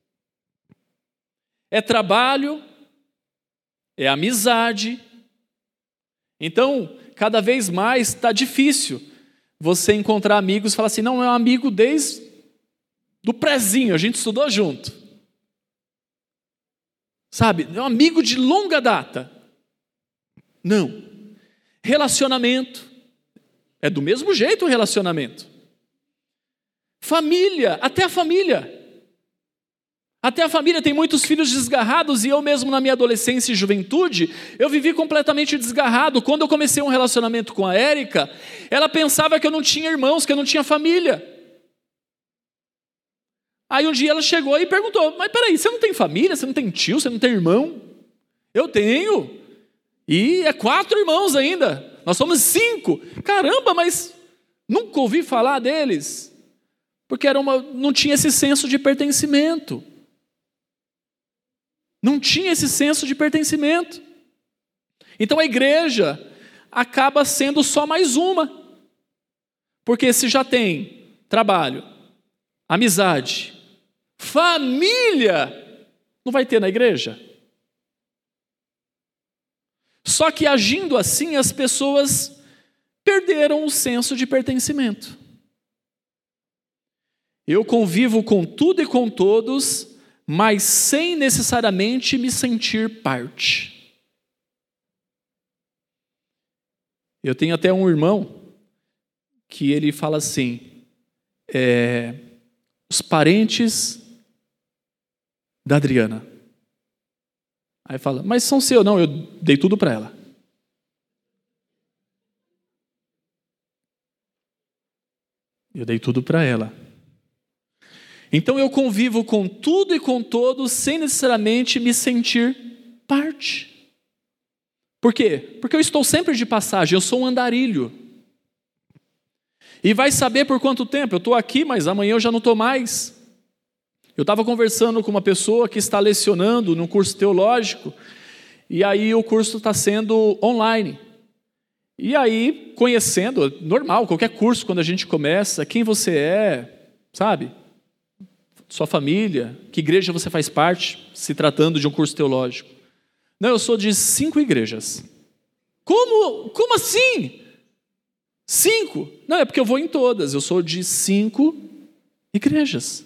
É trabalho, é amizade. Então, cada vez mais está difícil você encontrar amigos e falar assim, não, é um amigo desde do prezinho, a gente estudou junto. Sabe, é um amigo de longa data. Não. Relacionamento. É do mesmo jeito o relacionamento. Família, até a família. Até a família tem muitos filhos desgarrados e eu mesmo na minha adolescência e juventude, eu vivi completamente desgarrado. Quando eu comecei um relacionamento com a Érica, ela pensava que eu não tinha irmãos, que eu não tinha família. Aí um dia ela chegou e perguntou, mas peraí, você não tem família, você não tem tio, você não tem irmão? Eu tenho, e é 4 irmãos ainda, nós somos 5, caramba, mas nunca ouvi falar deles, porque não tinha esse senso de pertencimento, não tinha esse senso de pertencimento, então a igreja acaba sendo só mais uma, porque se já tem trabalho, amizade, família, não vai ter na igreja. Só que agindo assim, as pessoas perderam o senso de pertencimento. Eu convivo com tudo e com todos, mas sem necessariamente me sentir parte. Eu tenho até um irmão que ele fala assim, os parentes da Adriana. Aí fala, mas são seus? Não, eu dei tudo para ela. Eu dei tudo para ela. Então eu convivo com tudo e com todos sem necessariamente me sentir parte. Por quê? Porque eu estou sempre de passagem, eu sou um andarilho. E vai saber por quanto tempo, eu estou aqui, mas amanhã eu já não estou mais. Eu estava conversando com uma pessoa que está lecionando num curso teológico, e aí o curso está sendo online. E aí, conhecendo, normal, qualquer curso, quando a gente começa, quem você é, sabe? Sua família, que igreja você faz parte, se tratando de um curso teológico. Não, eu sou de 5 igrejas. Como assim? 5? Não, é porque eu vou em todas, eu sou de 5 igrejas.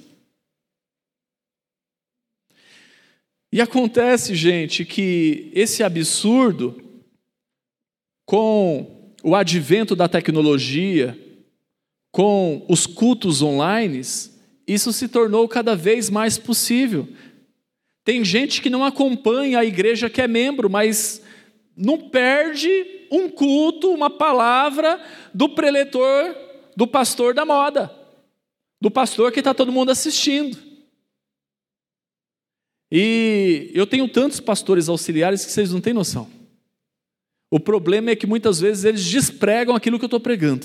E acontece, gente, que esse absurdo, com o advento da tecnologia, com os cultos online, isso se tornou cada vez mais possível. Tem gente que não acompanha a igreja que é membro, mas não perde um culto, uma palavra do preletor, do pastor da moda, do pastor que está todo mundo assistindo. E eu tenho tantos pastores auxiliares que vocês não têm noção. O problema é que muitas vezes eles despregam aquilo que eu estou pregando.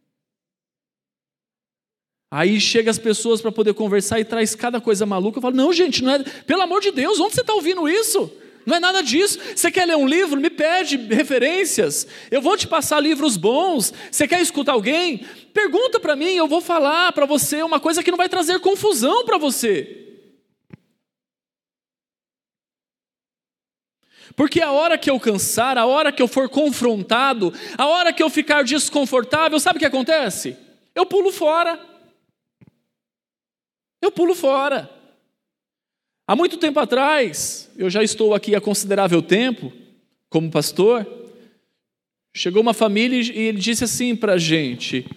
Aí chega as pessoas para poder conversar e traz cada coisa maluca. Eu falo, não gente, não é, pelo amor de Deus, onde você está ouvindo isso? Não é nada disso. Você quer ler um livro? Me pede referências. Eu vou te passar livros bons. Você quer escutar alguém? Pergunta para mim, eu vou falar para você uma coisa que não vai trazer confusão para você. Porque a hora que eu cansar, a hora que eu for confrontado, a hora que eu ficar desconfortável, sabe o que acontece? Eu pulo fora. Eu pulo fora. Há muito tempo atrás, eu já estou aqui há considerável tempo, como pastor, chegou uma família e ele disse assim para a gente,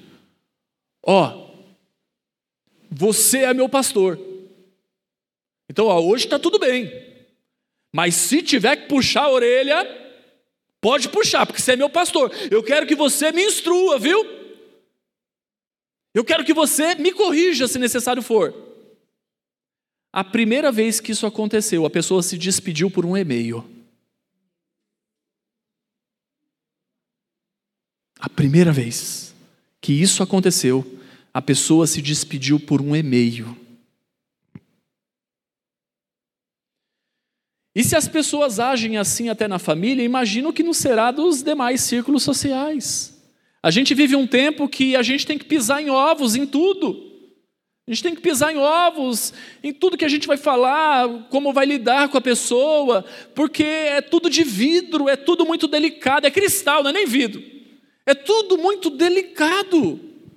você é meu pastor, então hoje está tudo bem, mas se tiver que puxar a orelha, pode puxar, porque você é meu pastor, eu quero que você me instrua, viu? Eu quero que você me corrija se necessário for. A primeira vez que isso aconteceu, a pessoa se despediu por um e-mail. A primeira vez que isso aconteceu, a pessoa se despediu por um e-mail. E se as pessoas agem assim até na família, imagino que não será dos demais círculos sociais. A gente vive um tempo que a gente tem que pisar em ovos em tudo. A gente tem que pisar em ovos em tudo que a gente vai falar, como vai lidar com a pessoa, porque é tudo de vidro, é tudo muito delicado, é cristal, não é nem vidro. É tudo muito delicado.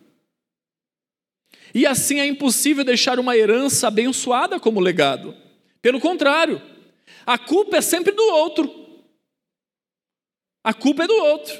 E assim é impossível deixar uma herança abençoada como legado. Pelo contrário, a culpa é sempre do outro. A culpa é do outro.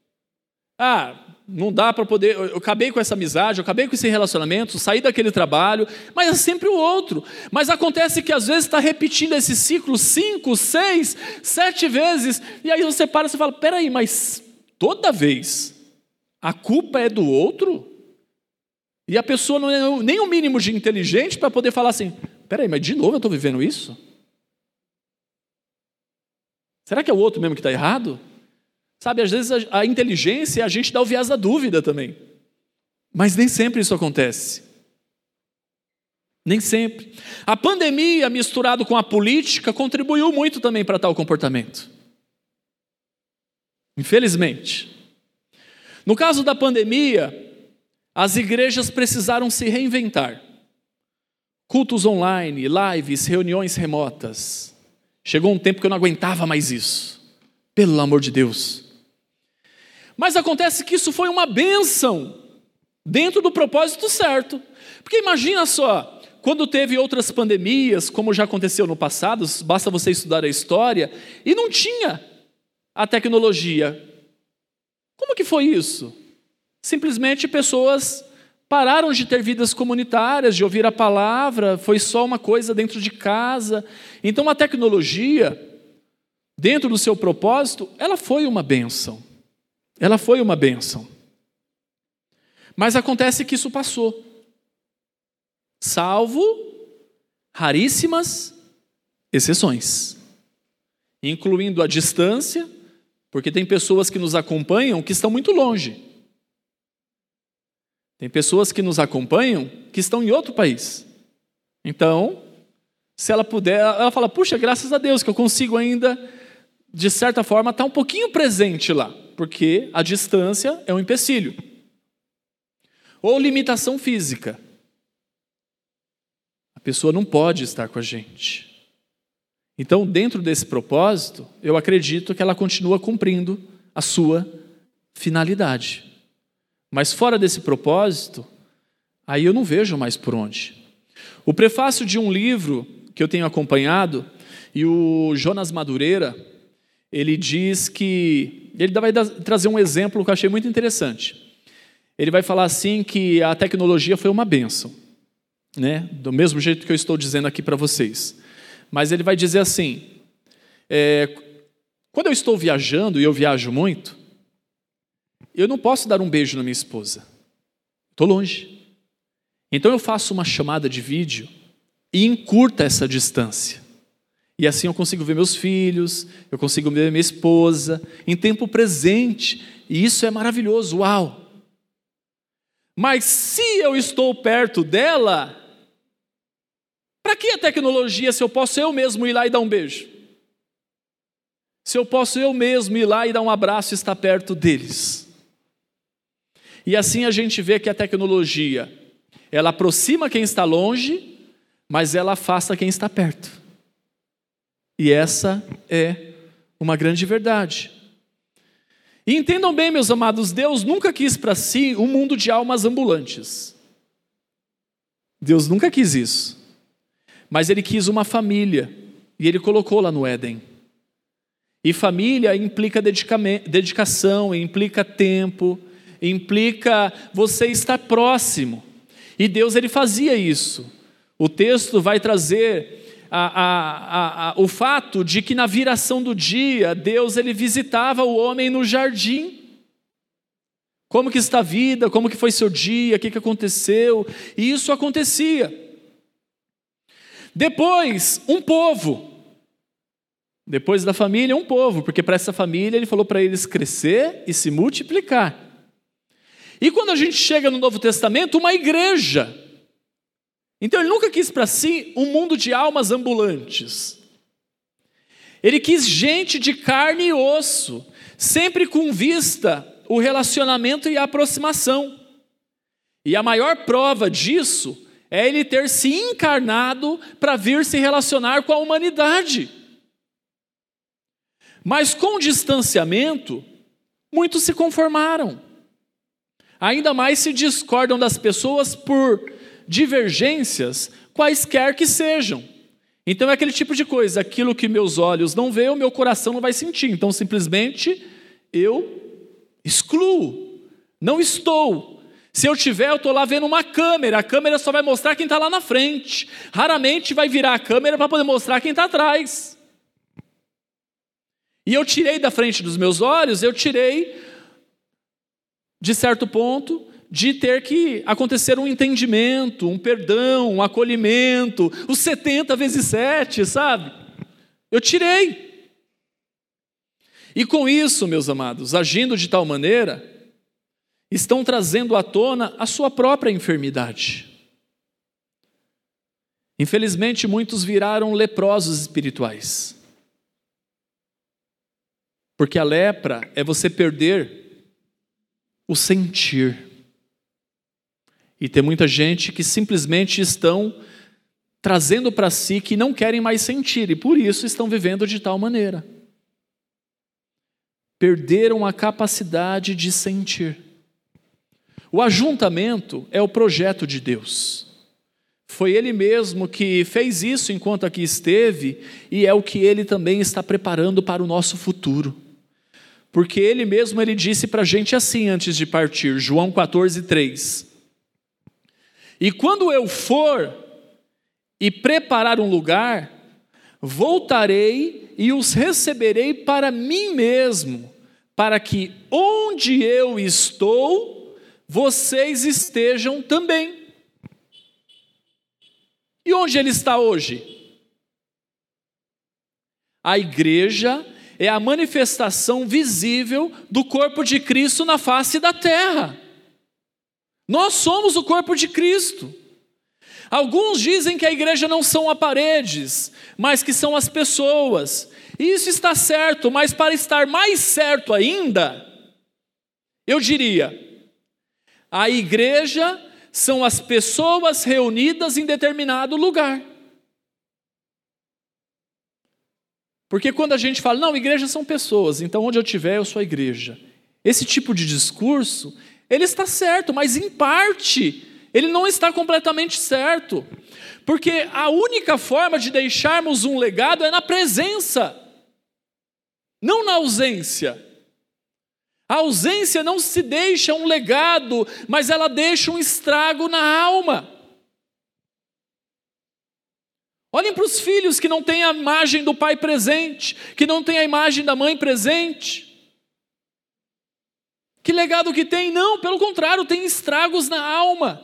Não dá para poder, eu acabei com essa amizade, eu acabei com esse relacionamento, saí daquele trabalho, mas é sempre o outro. Mas acontece que às vezes está repetindo esse ciclo 5, 6, 7 vezes, e aí você para e fala, peraí, mas toda vez a culpa é do outro? E a pessoa não é nem o mínimo de inteligente para poder falar assim, peraí, mas de novo eu estou vivendo isso? Será que é o outro mesmo que está errado? Sabe, às vezes a inteligência, a gente dá o viés da dúvida também. Mas nem sempre isso acontece. Nem sempre. A pandemia, misturado com a política, contribuiu muito também para tal comportamento. Infelizmente. No caso da pandemia, as igrejas precisaram se reinventar. Cultos online, lives, reuniões remotas. Chegou um tempo que eu não aguentava mais isso. Pelo amor de Deus. Mas acontece que isso foi uma bênção, dentro do propósito certo. Porque imagina só, quando teve outras pandemias, como já aconteceu no passado, basta você estudar a história, e não tinha a tecnologia. Como que foi isso? Simplesmente pessoas pararam de ter vidas comunitárias, de ouvir a palavra, foi só uma coisa dentro de casa. Então a tecnologia, dentro do seu propósito, ela foi uma bênção. Ela foi uma bênção. Mas acontece que isso passou. Salvo raríssimas exceções. Incluindo a distância, porque tem pessoas que nos acompanham que estão muito longe. Tem pessoas que nos acompanham que estão em outro país. Então, se ela puder, ela fala, puxa, graças a Deus que eu consigo ainda, de certa forma, estar um pouquinho presente lá. Porque a distância é um empecilho. Ou limitação física. A pessoa não pode estar com a gente. Então, dentro desse propósito, eu acredito que ela continua cumprindo a sua finalidade. Mas fora desse propósito, aí eu não vejo mais por onde. O prefácio de um livro que eu tenho acompanhado, e o Jonas Madureira, ele diz que... Ele vai trazer um exemplo que eu achei muito interessante. ele vai falar assim que a tecnologia foi uma bênção, né? Do mesmo jeito que eu estou dizendo aqui para vocês. Mas ele vai dizer assim, quando eu estou viajando, e eu viajo muito, eu não posso dar um beijo na minha esposa. Estou longe. Então eu faço uma chamada de vídeo e encurta essa distância. E assim eu consigo ver meus filhos, eu consigo ver minha esposa em tempo presente. E isso é maravilhoso, uau! Mas se eu estou perto dela, para que a tecnologia se eu posso eu mesmo ir lá e dar um beijo? Se eu posso eu mesmo ir lá e dar um abraço e estar perto deles? E assim a gente vê que a tecnologia, ela aproxima quem está longe, mas ela afasta quem está perto. E essa é uma grande verdade. E entendam bem, meus amados, Deus nunca quis para si um mundo de almas ambulantes. Deus nunca quis isso. Mas Ele quis uma família, e Ele colocou lá no Éden. E família implica dedicação, implica tempo, implica você estar próximo. E Deus, Ele fazia isso. O texto vai trazer o fato de que na viração do dia, Deus ele visitava o homem no jardim. Como que está a vida? Como que foi seu dia? O que aconteceu? E isso acontecia. Depois, um povo. Depois da família, um povo. Porque para essa família, ele falou para eles crescer e se multiplicar. E quando a gente chega no Novo Testamento, uma igreja. Então ele nunca quis para si um mundo de almas ambulantes. Ele quis gente de carne e osso, sempre com vista o relacionamento e a aproximação. E a maior prova disso é ele ter se encarnado para vir se relacionar com a humanidade. Mas com o distanciamento, muitos se conformaram. Ainda mais se discordam das pessoas por divergências, quaisquer que sejam. Então é aquele tipo de coisa, aquilo que meus olhos não veem, o meu coração não vai sentir. Então simplesmente eu excluo, não estou. Se eu tiver, eu estou lá vendo uma câmera, a câmera só vai mostrar quem está lá na frente. Raramente vai virar a câmera para poder mostrar quem está atrás. E eu tirei da frente dos meus olhos, eu tirei, de certo ponto, de ter que acontecer um entendimento, um perdão, um acolhimento, os 70 vezes 7, sabe? Eu tirei. E com isso, meus amados, agindo de tal maneira, estão trazendo à tona a sua própria enfermidade. Infelizmente, muitos viraram leprosos espirituais. Porque a lepra é você perder o sentir. E tem muita gente que simplesmente estão trazendo para si que não querem mais sentir, e por isso estão vivendo de tal maneira. Perderam a capacidade de sentir. O ajuntamento é o projeto de Deus. Foi Ele mesmo que fez isso enquanto aqui esteve, e é o que Ele também está preparando para o nosso futuro. Porque Ele mesmo ele disse para a gente assim antes de partir, João 14:3. E quando eu for e preparar um lugar, voltarei e os receberei para mim mesmo, para que onde eu estou, vocês estejam também. E onde Ele está hoje? A igreja é a manifestação visível do corpo de Cristo na face da terra. Nós somos o corpo de Cristo. Alguns dizem que a igreja não são as paredes, mas que são as pessoas. E isso está certo, mas para estar mais certo ainda, eu diria, a igreja são as pessoas reunidas em determinado lugar. Porque quando a gente fala, não, igreja são pessoas, então onde eu estiver eu sou a igreja. Esse tipo de discurso, ele está certo, mas em parte, ele não está completamente certo. Porque a única forma de deixarmos um legado é na presença, não na ausência. A ausência não se deixa um legado, mas ela deixa um estrago na alma. Olhem para os filhos que não têm a imagem do pai presente, que não têm a imagem da mãe presente. Que legado que tem? Não, pelo contrário, tem estragos na alma.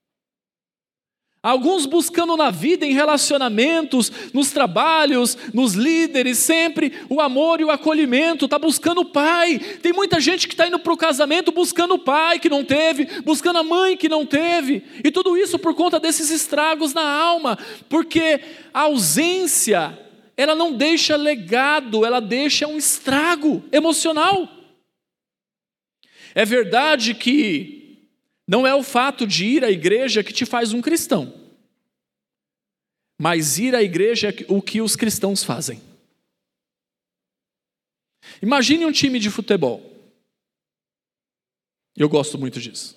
Alguns buscando na vida, em relacionamentos, nos trabalhos, nos líderes, sempre o amor e o acolhimento, está buscando o pai. Tem muita gente que está indo para o casamento buscando o pai que não teve, buscando a mãe que não teve, e tudo isso por conta desses estragos na alma, porque a ausência, ela não deixa legado, ela deixa um estrago emocional. É verdade que não é o fato de ir à igreja que te faz um cristão, mas ir à igreja é o que os cristãos fazem. Imagine um time de futebol. Eu gosto muito disso.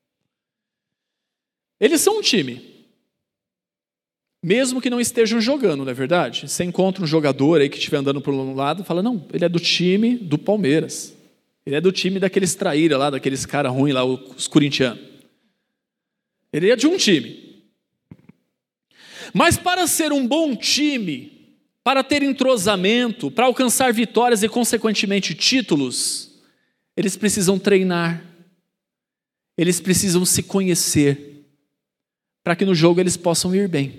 Eles são um time, mesmo que não estejam jogando, não é verdade? Você encontra um jogador aí que estiver andando por um lado e fala, não, ele é do time do Palmeiras. Ele é do time daqueles traíra lá, daqueles caras ruins lá, os corintianos. Ele é de um time. Mas para ser um bom time, para ter entrosamento, para alcançar vitórias e consequentemente títulos, eles precisam treinar. Eles precisam se conhecer, para que no jogo eles possam ir bem.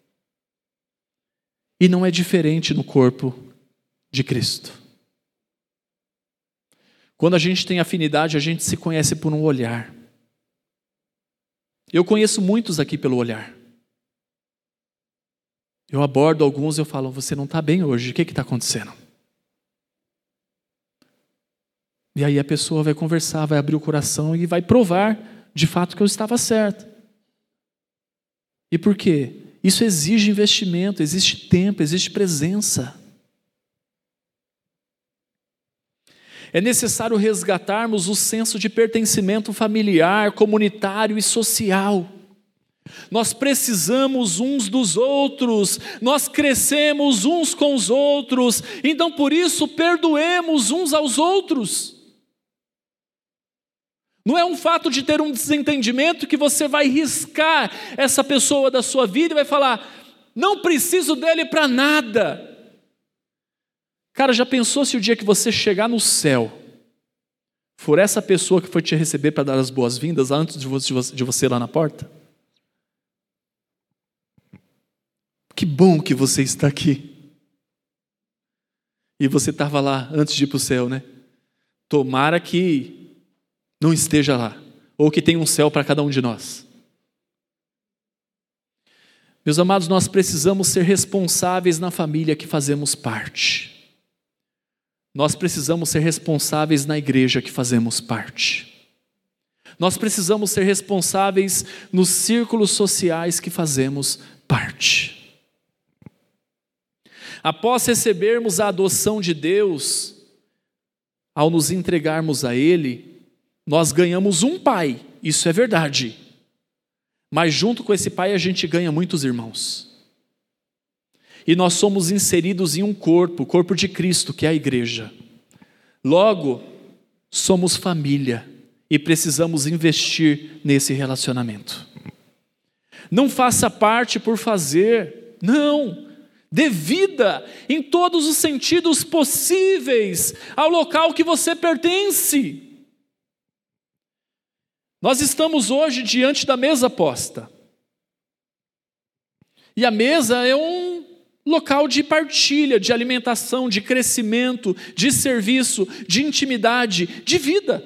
E não é diferente no corpo de Cristo. Quando a gente tem afinidade, a gente se conhece por um olhar. Eu conheço muitos aqui pelo olhar. Eu abordo alguns e eu falo, você não está bem hoje, o que está acontecendo? E aí a pessoa vai conversar, vai abrir o coração e vai provar de fato que eu estava certo. E por quê? Isso exige investimento, existe tempo, existe presença. É necessário resgatarmos o senso de pertencimento familiar, comunitário e social. Nós precisamos uns dos outros, nós crescemos uns com os outros, então por isso perdoemos uns aos outros. Não é um fato de ter um desentendimento que você vai riscar essa pessoa da sua vida e vai falar, não preciso dele para nada. Cara, já pensou se o dia que você chegar no céu, for essa pessoa que foi te receber para dar as boas-vindas antes de você lá na porta? Que bom que você está aqui. E você estava lá antes de ir para o céu, né? Tomara que não esteja lá, ou que tenha um céu para cada um de nós. Meus amados, nós precisamos ser responsáveis na família que fazemos parte. Nós precisamos ser responsáveis na igreja que fazemos parte. Nós precisamos ser responsáveis nos círculos sociais que fazemos parte. Após recebermos a adoção de Deus, ao nos entregarmos a Ele, nós ganhamos um pai, isso é verdade. Mas junto com esse pai a gente ganha muitos irmãos. E nós somos inseridos em um corpo, o corpo de Cristo, que é a igreja. Logo, somos família e precisamos investir nesse relacionamento. Não faça parte por fazer, não. Dê vida em todos os sentidos possíveis ao local que você pertence. Nós estamos hoje diante da mesa posta. E a mesa é um local de partilha, de alimentação, de crescimento, de serviço, de intimidade, de vida.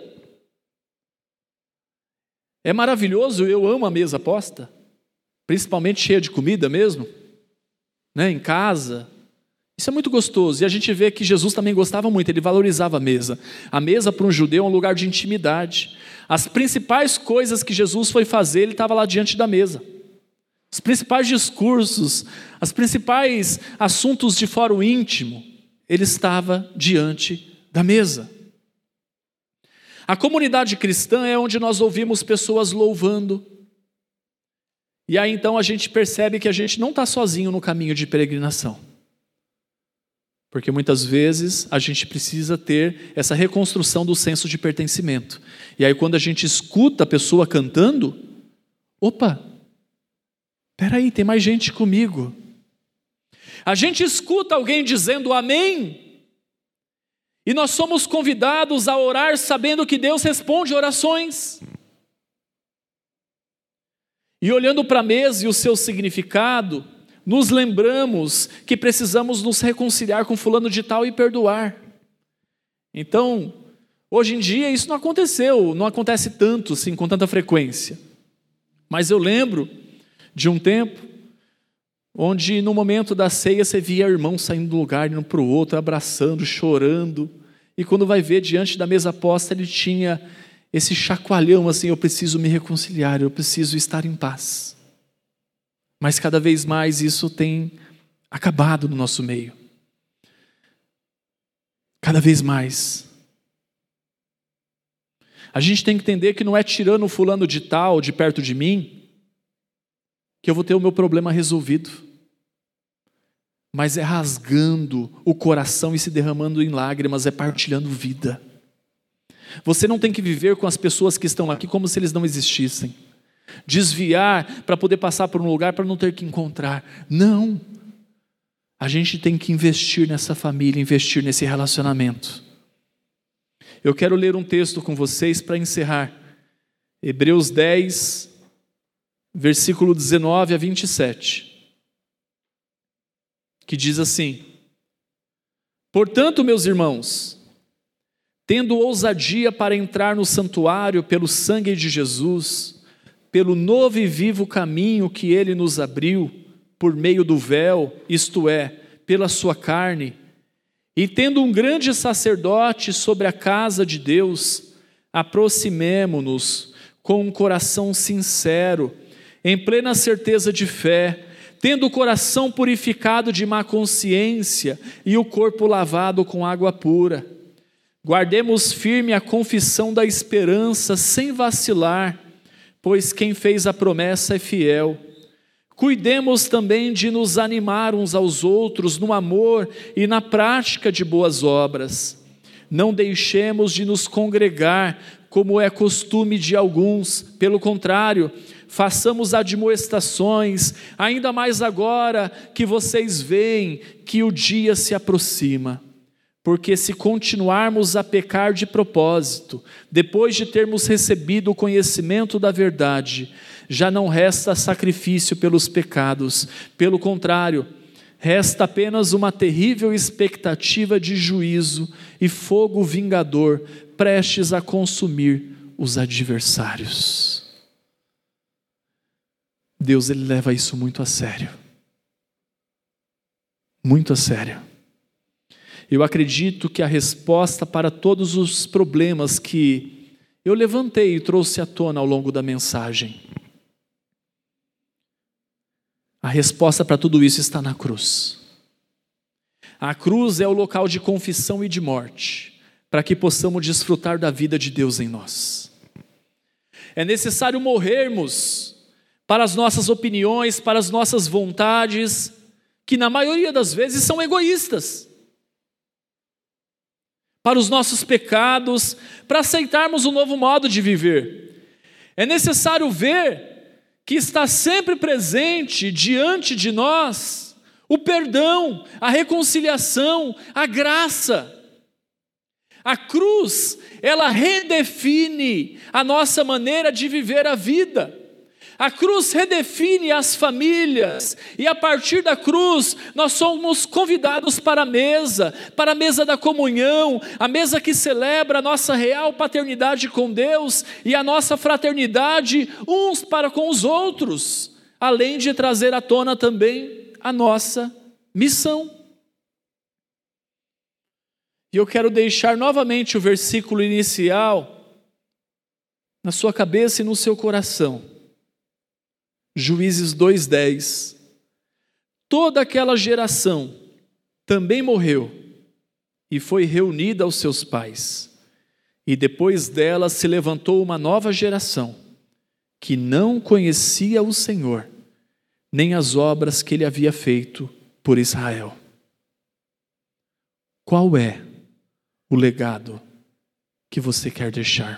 É maravilhoso, eu amo a mesa posta, principalmente cheia de comida mesmo, né, em casa. Isso é muito gostoso. E a gente vê que Jesus também gostava muito, ele valorizava a mesa. A mesa para um judeu é um lugar de intimidade. As principais coisas que Jesus foi fazer, ele estava lá diante da mesa. Os principais discursos, os principais assuntos de fórum íntimo, ele estava diante da mesa. A comunidade cristã é onde nós ouvimos pessoas louvando. E aí então a gente percebe que a gente não está sozinho no caminho de peregrinação. Porque muitas vezes a gente precisa ter essa reconstrução do senso de pertencimento. E aí quando a gente escuta a pessoa cantando, opa, peraí, tem mais gente comigo. A gente escuta alguém dizendo amém, e nós somos convidados a orar sabendo que Deus responde orações. E olhando para a mesa e o seu significado, nos lembramos que precisamos nos reconciliar com fulano de tal e perdoar. Então, hoje em dia isso não acontece tanto assim, com tanta frequência. Mas eu lembro de um tempo onde no momento da ceia você via irmão saindo do lugar, indo para o outro, abraçando, chorando. E quando vai ver diante da mesa posta, ele tinha esse chacoalhão assim, eu preciso me reconciliar, eu preciso estar em paz. Mas cada vez mais isso tem acabado no nosso meio. Cada vez mais. A gente tem que entender que não é tirando o fulano de tal de perto de mim que eu vou ter o meu problema resolvido. Mas é rasgando o coração e se derramando em lágrimas, é partilhando vida. Você não tem que viver com as pessoas que estão aqui como se eles não existissem. Desviar para poder passar por um lugar para não ter que encontrar. Não. A gente tem que investir nessa família, investir nesse relacionamento. Eu quero ler um texto com vocês para encerrar. Hebreus 10, versículo 19 a 27. Que diz assim: portanto, meus irmãos, tendo ousadia para entrar no santuário pelo sangue de Jesus, pelo novo e vivo caminho que ele nos abriu, por meio do véu, isto é, pela sua carne, e tendo um grande sacerdote sobre a casa de Deus, aproximemo-nos com um coração sincero, em plena certeza de fé, tendo o coração purificado de má consciência e o corpo lavado com água pura. Guardemos firme a confissão da esperança sem vacilar, pois quem fez a promessa é fiel. Cuidemos também de nos animar uns aos outros no amor e na prática de boas obras. Não deixemos de nos congregar, como é costume de alguns. Pelo contrário, façamos admoestações, ainda mais agora que vocês veem que o dia se aproxima. Porque se continuarmos a pecar de propósito, depois de termos recebido o conhecimento da verdade, já não resta sacrifício pelos pecados. Pelo contrário, resta apenas uma terrível expectativa de juízo e fogo vingador, prestes a consumir os adversários. Deus, Ele leva isso muito a sério. Muito a sério. Eu acredito que a resposta para todos os problemas que eu levantei e trouxe à tona ao longo da mensagem, a resposta para tudo isso está na cruz. A cruz é o local de confissão e de morte, para que possamos desfrutar da vida de Deus em nós. É necessário morrermos para as nossas opiniões, para as nossas vontades, que na maioria das vezes são egoístas. Para os nossos pecados, para aceitarmos um novo modo de viver. É necessário ver que está sempre presente diante de nós o perdão, a reconciliação, a graça. A cruz, ela redefine a nossa maneira de viver a vida. A cruz redefine as famílias, e a partir da cruz nós somos convidados para a mesa da comunhão, a mesa que celebra a nossa real paternidade com Deus e a nossa fraternidade uns para com os outros, além de trazer à tona também a nossa missão. E eu quero deixar novamente o versículo inicial na sua cabeça e no seu coração. Juízes 2:10. Toda aquela geração também morreu e foi reunida aos seus pais. E depois dela se levantou uma nova geração que não conhecia o Senhor, nem as obras que ele havia feito por Israel. Qual é o legado que você quer deixar?